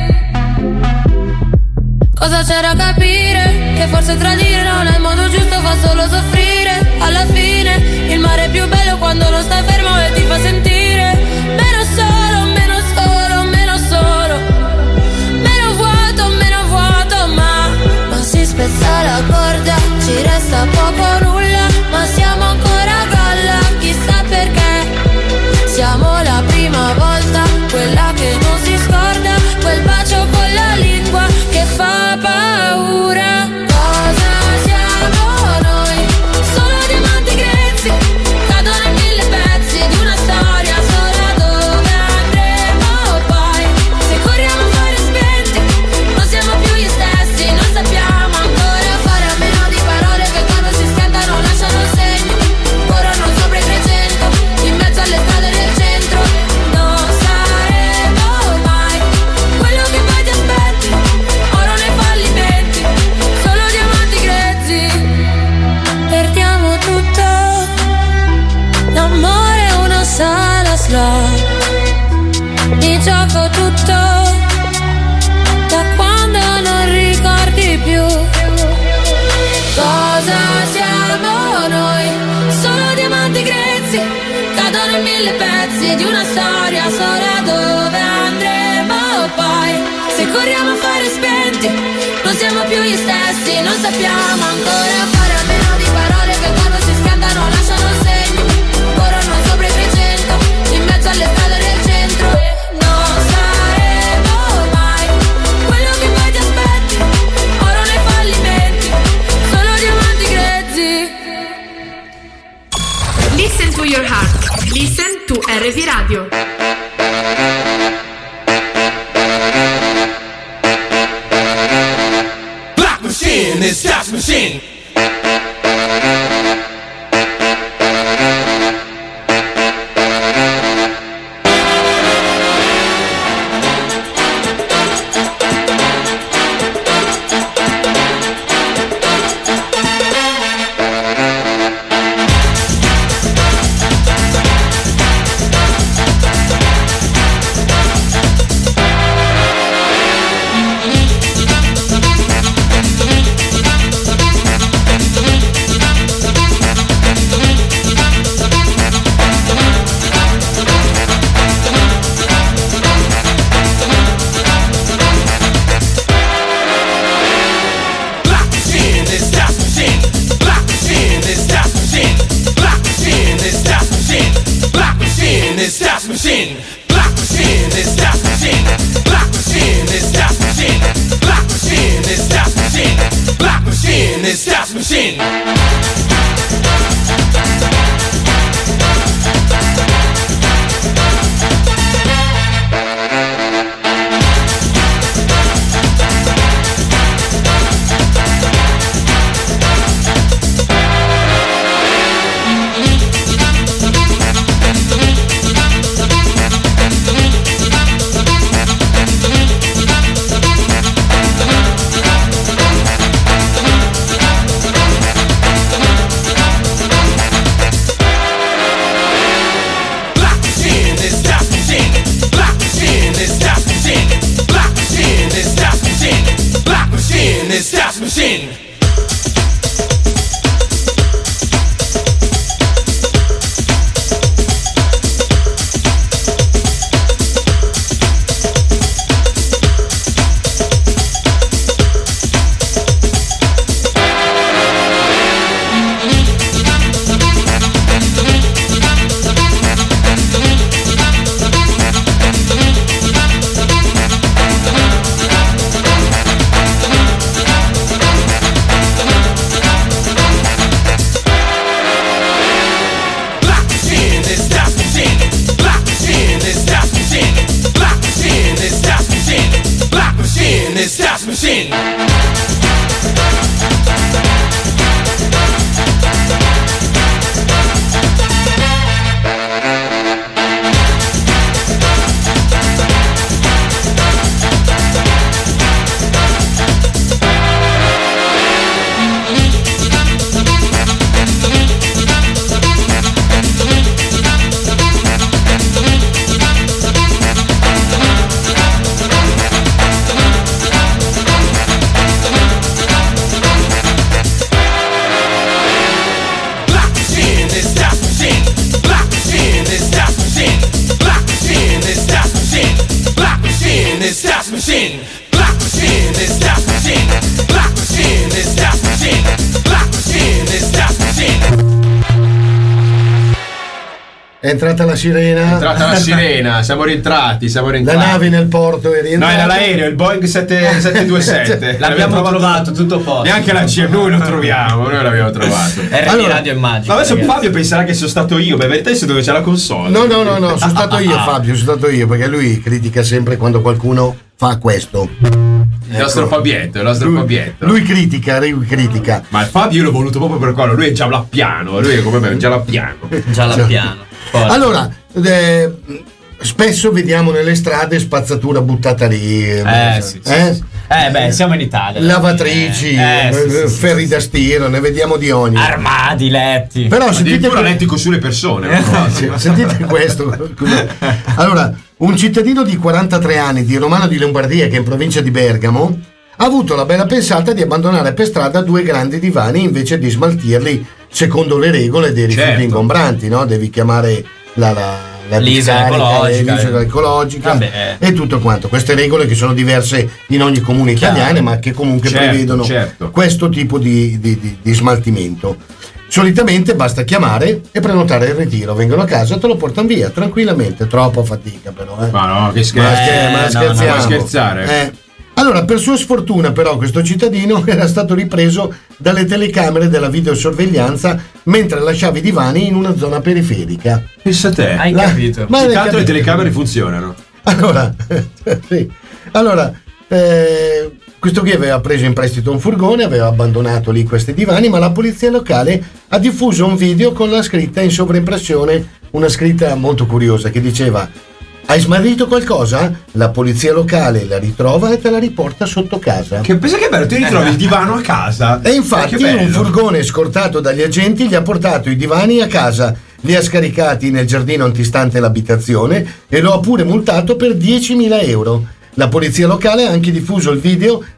Cosa c'era a capire? Che forse tradire non è il modo giusto, fa solo soffrire. Alla fine il mare è più bello quando non sta fermo e ti fa sentire meno solo, meno solo, meno solo, meno vuoto, meno vuoto. Ma, ma si spezza la corda, ci resta poco o nulla, ma siamo ancora a galla, chissà perché. Siamo la prima volta, quella che non si scorda, quel bacio con la lingua che fa paura. Cosa siamo noi? Solo diamanti grezzi, cadono in mille pezzi di una storia sola. Dove andremo poi? Se corriamo a fare spenti, non siamo più gli stessi, non sappiamo ancora fare a meno di parole che quando si schiantano lasciano segni. Corrono sopra i trecento, in mezzo alle strade del centro. Non saremo mai quello che poi ti aspetti, oro nei fallimenti, solo diamanti grezzi. Perdiamo tutto, l'amore è una sala slot, mi gioco tutto, da quando non ricordi più. Cosa siamo noi? Solo diamanti grezzi, cadono in mille pezzi di una storia sola. Dove andremo poi? Se corriamo a fare spenti, non siamo più gli stessi, non sappiamo ancora fare a meno di parole che quando si schiantano lasciano segni. Corrono sopra i trecento, in mezzo alle strade del centro. Non saremo mai quello che poi ti aspetti, oro nei fallimenti, solo diamanti grezzi. Listen to your heart. Listen to R V Radio. Black machine, this Josh machine. machine. Black machine is that machine. Black machine is that machine. Black machine is that machine. Black machine is that machine. It's that machine. It's that machine. It's that machine. Black machine is that machine. Black machine is that machine. Black machine is that machine. È entrata la sirena. È entrata la sirena, siamo rientrati, siamo rientrati. La nave nel porto è rientrata. No, era l'aereo, il Boeing sette due sette. L'abbiamo trovato, trovato tutto a posto. Neanche la C, noi lo troviamo, noi l'abbiamo trovato. R T allora, Radio è magico. Ma adesso ragazzi. Fabio penserà che sono stato io, ma in verità sei dove c'è la console. No, no, no, no, sono stato io Fabio, sono stato io, perché lui critica sempre quando qualcuno fa questo. Il ecco. nostro Fabietto, il nostro lui, Fabietto. Lui critica, lui critica. Ma il Fabio l'ho voluto proprio per quello, lui è già lappiano, lui è come me, è già lappiano. Già lappiano. Forza. Allora, eh, spesso vediamo nelle strade spazzatura buttata lì. Eh, sì, sì, eh? Sì. eh beh, siamo in Italia. Lavatrici, eh, sì, sì, ferri sì, da stiro, ne vediamo di ogni. Armadi, letti. Però sentite que- letti sulle persone. No, sì, sentite questo. Allora, un cittadino di quarantatré anni di Romano di Lombardia, che è in provincia di Bergamo, ha avuto la bella pensata di abbandonare per strada due grandi divani invece di smaltirli secondo le regole dei rifiuti certo. ingombranti, no? Devi chiamare la, la, la l'isola ecologica, l'isola ecologica Vabbè. e tutto quanto. Queste regole che sono diverse in ogni comune italiano, ma che comunque certo, prevedono certo. questo tipo di, di, di, di smaltimento. Solitamente basta chiamare e prenotare il ritiro, vengono a casa e te lo portano via tranquillamente. Troppa fatica però, eh. Ma no, che scherzo. Ma, scher- ma eh, scherziamo. No, no, scherzare. Eh. Allora, per sua sfortuna però questo cittadino era stato ripreso dalle telecamere della videosorveglianza mentre lasciava i divani in una zona periferica. Pensa te. Hai La- capito. Ma Intanto capito. le telecamere funzionano. Allora, sì. Allora eh, questo qui aveva preso in prestito un furgone, aveva abbandonato lì questi divani, ma la polizia locale ha diffuso un video con la scritta in sovraimpressione, una scritta molto curiosa che diceva: hai smarrito qualcosa? La polizia locale la ritrova e te la riporta sotto casa. Che pensa che bello, ti ritrovi il divano a casa. E infatti Che bello. un furgone scortato dagli agenti gli ha portato i divani a casa, li ha scaricati nel giardino antistante l'abitazione e lo ha pure multato per diecimila euro. La polizia locale ha anche diffuso il video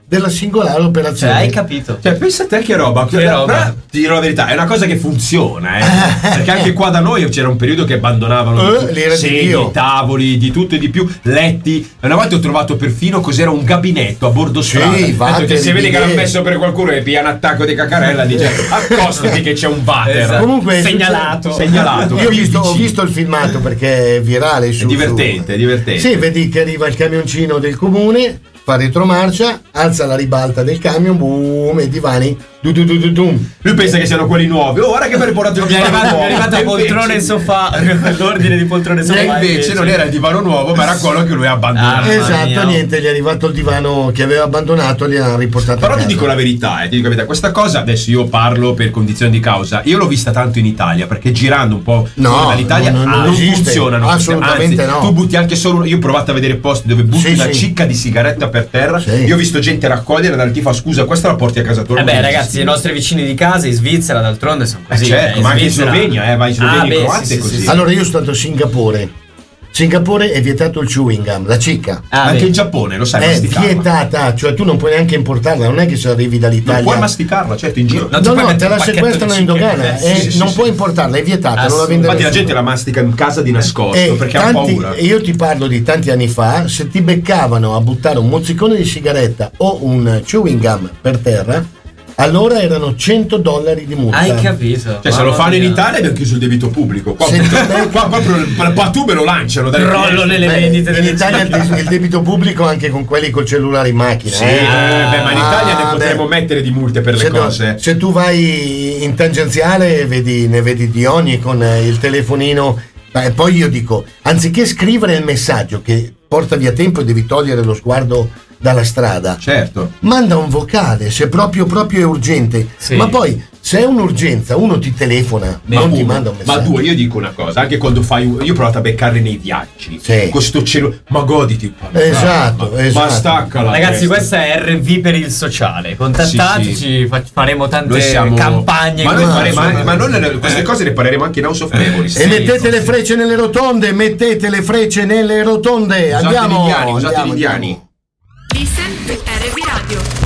della singolare operazione. Cioè, hai capito? Cioè, pensa a te che roba. Che roba. Però, ti dirò la verità, è una cosa che funziona, eh. Perché anche qua da noi c'era un periodo che abbandonavano Eh, sedie, tavoli, di tutto e di più, letti. Una volta ho trovato perfino cos'era un gabinetto a bordo strada. Sì, Detto che se vedi che l'ha bidet. messo per qualcuno e pia un attacco di cacarella, dice accostati che c'è un water. Esatto. Comunque Segnalato. Segnalato. Io ho qui visto, ho vicino. visto il filmato perché è virale su, È divertente, è divertente. Sì, vedi che arriva il camioncino del comune, fa retromarcia, alza la ribalta del camion, boom, e i divani du du du du dum. Lui pensa che siano quelli nuovi. Oh, ora che mi hai portato il Mi è divano arrivato, mi nuovo. è arrivato E poltrone e invece- sofà. L'ordine di poltrone e E sofà. invece non era il divano nuovo, ma era quello che lui ha abbandonato. Ah, Esatto, mia. niente, gli è arrivato il divano che aveva abbandonato, gli ha riportato Però a ti casa. dico la verità, eh, ti dico la verità, questa cosa adesso io parlo per condizioni di causa. Io l'ho vista tanto in Italia perché girando un po' No, fuori dall'Italia non- non non esiste. funzionano. queste- Assolutamente anzi, no. Tu butti anche solo. Io ho provato a vedere posti dove butti Sì, una sì. cicca di sigaretta per terra. Sì. Io ho visto gente raccogliere dal tipo scusa, questa la porti a casa tua. Eh non beh, esiste. ragazzi, i nostri vicini di casa in Svizzera d'altronde sono Eh, così. certo, eh, ma anche in Svizzera- Slovenia, eh, vai in Slovenia Ah, e beh, Croazia sì, è sì, così. sì. Allora io sono stato a Singapore. Singapore è vietato il chewing gum, la cicca. Ah, anche beh. in Giappone, lo sai, È masticarla. vietata, cioè tu non puoi neanche importarla, non è che se arrivi dall'Italia. Non puoi masticarla, certo, in giro. Non ti No, puoi no, mettere te un la pacchetto sequestrano di in cicche, dogana, eh, eh, sì, sì, non sì, puoi sì. importarla, è vietata, non la Assolutamente. vende Infatti la nessuno. gente la mastica in casa di nascosto E perché ha tanti- paura. e io ti parlo di tanti anni fa, se ti beccavano a buttare un mozzicone di sigaretta o un chewing gum per terra, allora erano cento dollari di multa. Hai capito? Cioè, se lo Mamma fanno in mia. Italia abbiamo chiuso il debito pubblico. Qua, Se- qua proprio il patube lo lanciano. Dai, Crollo nelle Beh, vendite in delle Italia il, cicche. il debito pubblico anche con quelli col cellulare in macchina. Sì, eh. eh, beh, ma in Italia Ah, ne potremmo beh. mettere di multe per le Se tu- cose. se tu vai in tangenziale vedi, ne vedi di ogni con eh, il telefonino. Beh, poi io dico, anziché scrivere il messaggio che porta via tempo e devi togliere lo sguardo dalla strada, Certo. manda un vocale se proprio proprio è urgente. Sì. Ma poi se è un'urgenza uno ti telefona, Ma non ti uno, manda un ma messaggio. due, io dico una cosa, anche quando fai un- io ho provato a beccarle nei viaggi. Sì. Con sto cielo, ma goditi. Esatto, ma, esatto. Ma staccala. Ragazzi, questa. questa è R V per il sociale. Contattateci, Sì, sì. fa- faremo tante Noi siamo campagne. Ma, noi con- faremo- ma, ma non assolutamente. queste cose le parleremo anche in House of Memories. E mettete le frecce nelle rotonde, mettete le frecce nelle rotonde. Usate Andiamo. gli indiani, usate andiamo, gli indiani. andiamo. Listen to R V Radio.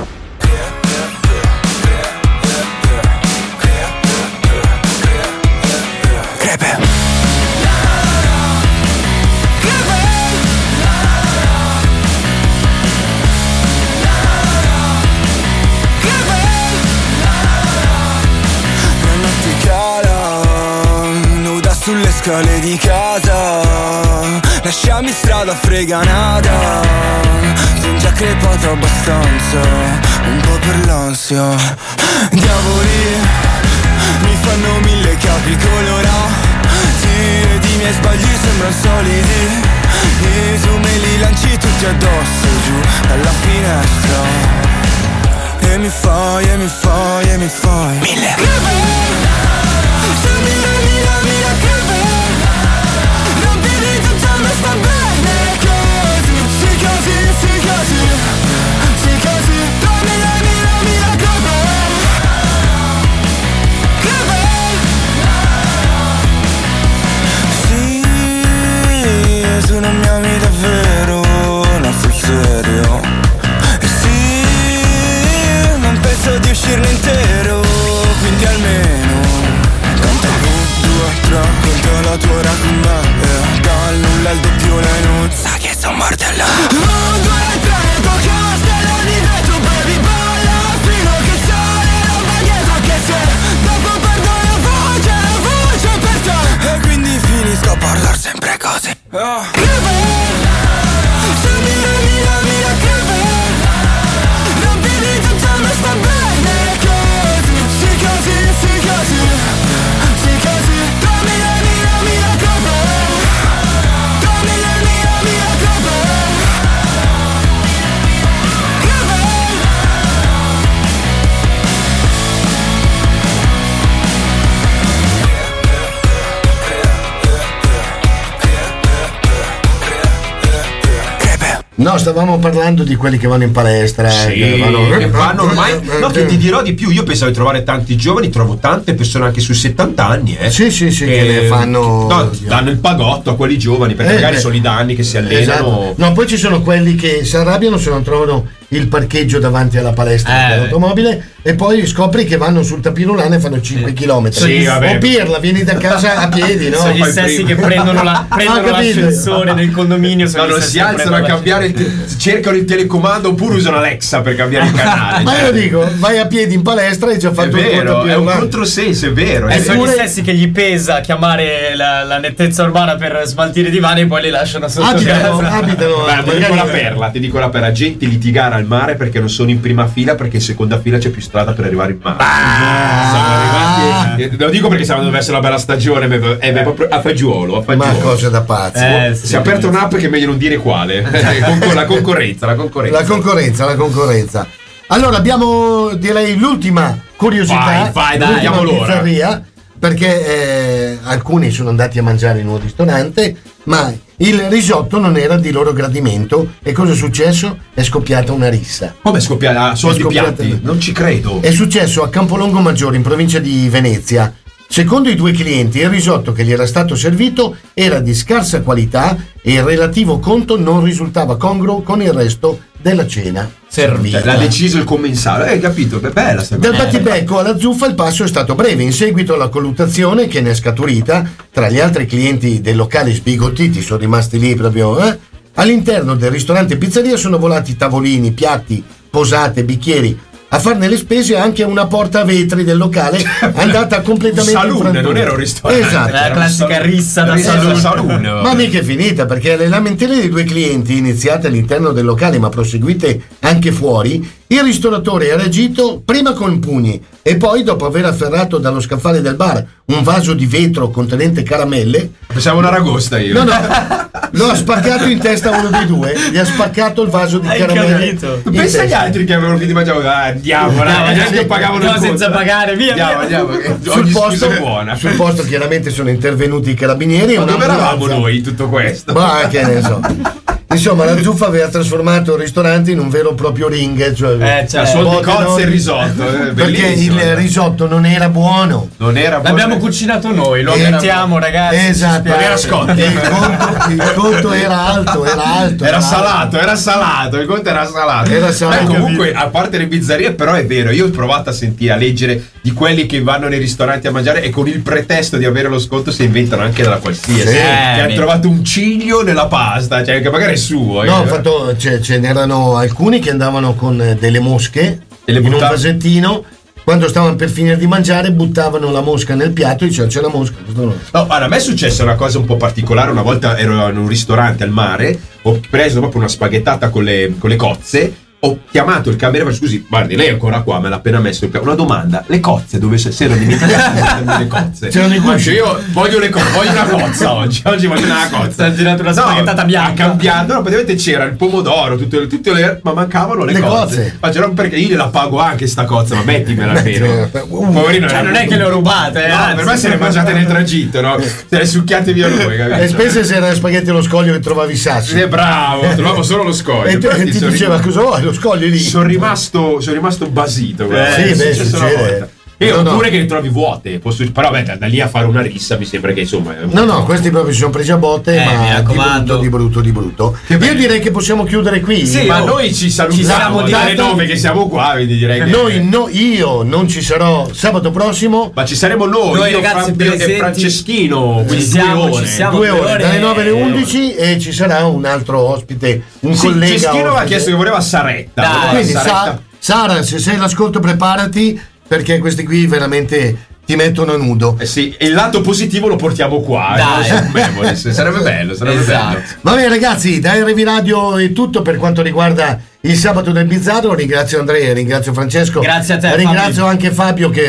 La notte cala, nuda sulle scale di casa. Lasciami strada freganata. Sono già crepato abbastanza, un po' per l'ansia. Diavoli, mi fanno mille capi colorati ed i miei sbagli sembrano solidi. E tu me li lanci tutti addosso giù dalla finestra. E mi fai, e mi fai, e mi fai mille. Che bello, se mira, mira, mira che bello. Rompimi tutto ma sta bene così. Sì così, sì così, sì così. Mira, mira, mira che bello. Che bello. Sì, tu non mi ami davvero, no sul serio. Penso di uscirne intero, quindi almeno canta un, due, tre, conta la tua ora con me e dal nulla il doppio le non sa che sono martella. Un, due, tre, tocca la stella di vetro, baby, balla fino che il sole non va dietro, che se dopo perdo la voce, la voce per te. E quindi finisco a parlare sempre così. Oh. Che bello, se mira, mira, mira che bello. Rompimi tutto ma sta bene così. Sì così, sì così, sì così. Dammi la mia, mia che bello. Dammi la mia, mia che bello. Che bello. No, stavamo parlando di quelli che vanno in palestra. Sì, che vanno... che vanno ormai. No, che ti dirò di più. Io pensavo di trovare tanti giovani, trovo tante persone anche sui settanta anni. Eh, Sì, sì, sì, che ne fanno- No, danno il pagotto a quelli giovani perché Eh, magari beh. sono i danni che si allenano. Esatto. No, poi ci sono quelli che si arrabbiano se non trovano il parcheggio davanti alla palestra Eh. dell'automobile e poi scopri che vanno sul tapirulano e fanno cinque chilometri. Sì, vabbè. O Pirla, vieni da casa a piedi, no? Sono gli fai stessi prima. che prendono, la, prendono Ah, capito. l'ascensore nel condominio. Sono No, gli non stessi si che alzano a prendono cambiare il te- cercano il telecomando oppure usano Alexa per cambiare il canale. Ma cioè. io dico, vai a piedi in palestra e hai già È fatto il tuo vero, è un tapirulano. controsenso, è vero. E è sono gli Eppure- stessi che gli pesa chiamare la, la nettezza urbana per smaltire i divani e poi li lasciano sotto Abitano, casa. abitano. Guarda, ti dico magari- la perla, ti dico la perla, gente litigare al mare perché non sono in prima fila perché in seconda fila c'è più strada per arrivare in mare. Siamo arrivati, eh, lo dico perché siamo deve essere una bella stagione, è proprio a fagiolo, a fagiolo. Ma cosa da pazzi. Eh, Si è aperta un'app che è meglio non dire quale. Con- la concorrenza, la concorrenza. La concorrenza, la concorrenza. Allora abbiamo direi l'ultima curiosità, Vai, vai, dai, l'ultima diamo l'ora. pizzeria, perché eh, alcuni sono andati a mangiare in un ristorante, ma il risotto non era di loro gradimento e cosa è successo? È scoppiata una rissa. Come scoppiare? Soldi È scoppiata- piatti? Non ci credo. È successo a Campolongo Maggiore in provincia di Venezia. Secondo i due clienti il risotto che gli era stato servito era di scarsa qualità e il relativo conto non risultava congruo con il resto della cena servita. Cioè, l'ha deciso il commensale, hai capito? È bella sta Dal cosa. battibecco alla zuffa il passo è stato breve. In seguito alla colluttazione che ne è scaturita, tra gli altri clienti del locale sbigottiti, sono rimasti lì proprio, eh? All'interno del ristorante pizzeria sono volati tavolini, piatti, posate, bicchieri. A farne le spese anche una porta a vetri del locale andata completamente Un saloon, in frantumi. non era un ristorante. Esatto. La classica rissa da Rissa da saloon. saloon. Ma mica è finita, perché le lamentele dei due clienti, iniziate all'interno del locale ma proseguite anche fuori, il ristoratore ha reagito prima con pugni e poi, dopo aver afferrato dallo scaffale del bar un vaso di vetro contenente caramelle, Pensavo una ragosta io. no, no, lo ha spaccato in testa a uno dei due, gli ha spaccato il vaso di Hai caramelle. capito? in Pensa agli testa. altri che avevano finito di mangiare. Ah, andiamo, Andiamo, raga, neanche sì. pagavano il Andiamo conto. senza pagare, via, Andiamo, via. andiamo. Che Sul ogni posto, scusa è buona. sul posto chiaramente sono intervenuti i carabinieri e Ma dove un'ambulanza. eravamo noi in tutto questo? Ma che ne so. Insomma, la zuffa aveva trasformato il ristorante in un vero e proprio ring, cioè Eh, cioè, Suol di botte, cozze no? e risotto, eh, perché bellissimo, il eh. risotto non era buono. Non era L'abbiamo buono. cucinato noi, lo Era- ammettiamo, ragazzi. ci Esatto, spiace. era Scotti. Il conto, il conto era alto, era alto. Era alto. salato, era salato, il conto era salato. Era salato. Beh, comunque, a parte le pizzerie, però è vero, io ho provato a sentire, a leggere di quelli che vanno nei ristoranti a mangiare e con il pretesto di avere lo sconto si inventano anche della qualsiasi. Sì. Che Eh, hanno trovato un ciglio nella pasta, cioè che magari è suo. No, eh. ho fatto, ce, ce n'erano alcuni che andavano con eh, delle mosche E le in un buttav- vasettino. Quando stavano per finire di mangiare, buttavano la mosca nel piatto e dicevano: c'è la mosca. questo no. No, guarda, a me è successa una cosa un po' particolare. Una volta ero in un ristorante al mare, ho preso proprio una spaghettata con le, con le cozze. Ho chiamato il cameriere, scusi, guardi, lei è ancora qua, me l'ha appena messo il ca- una domanda, le cozze dove si si erano dimenticate di mettermi le cozze? C'erano i Ma gusci. io voglio le cozze, voglio una cozza oggi, oggi voglio una cozza. Ti ha girato una spaghettata bianca. Ha cambiato, no, praticamente c'era il pomodoro, tutte, le- tutte le, ma mancavano le, Le cozze. cozze. Ma c'era perché io gliela pago anche sta cozza, ma mettimela almeno. Poverino, Cioè, era- non è che le ho rubate, eh, No, anzi. per me se le mangiate nel tragitto, no? Se le succhiate via voi, capito? E spese se era spaghetti allo scoglio che trovavi i sassi. Sì, bravo, trovavo solo lo scoglio. E, tu- e Infatti ti sono diceva: rimasto- cosa vuoi? Lo scoglio è lì. sono rimasto, sono rimasto basito. guarda. sì, È beh, successo una succede. volta. E No, no. oppure che le trovi vuote. Posso- però beh, da, da lì a fare una rissa mi sembra che insomma. è un No, po' no, questi proprio si sono presi a botte, Eh, mi ma di raccomando. brutto, di brutto, di brutto. Io direi che possiamo chiudere qui. Sì, ma noi ci salutiamo Ci siamo dalle dato- nove che siamo qua, quindi direi che Noi, no, io non ci sarò sabato prossimo. ma ci saremo noi, Noi, io, ragazzi, Fabio e presenti. Franceschino, quindi Ci siamo, due ore. ci siamo. Due due ore, ore, dalle nove alle eh, undici e ci sarà un altro ospite, un Sì, collega. Ceschino aveva ospite. chiesto che voleva Saretta. Dai, voleva Quindi Saretta. Sa- Sara, se sei all'ascolto preparati perché questi qui veramente ti mettono a nudo. Eh sì, e il lato positivo lo portiamo qua. Dai. eh, su Memories. Sarebbe bello, sarebbe Esatto. bello. Va bene ragazzi, da R V Radio è tutto per quanto riguarda il sabato del bizzarro. Ringrazio Andrea, ringrazio Francesco. Grazie a te, Ringrazio Fabio. anche Fabio che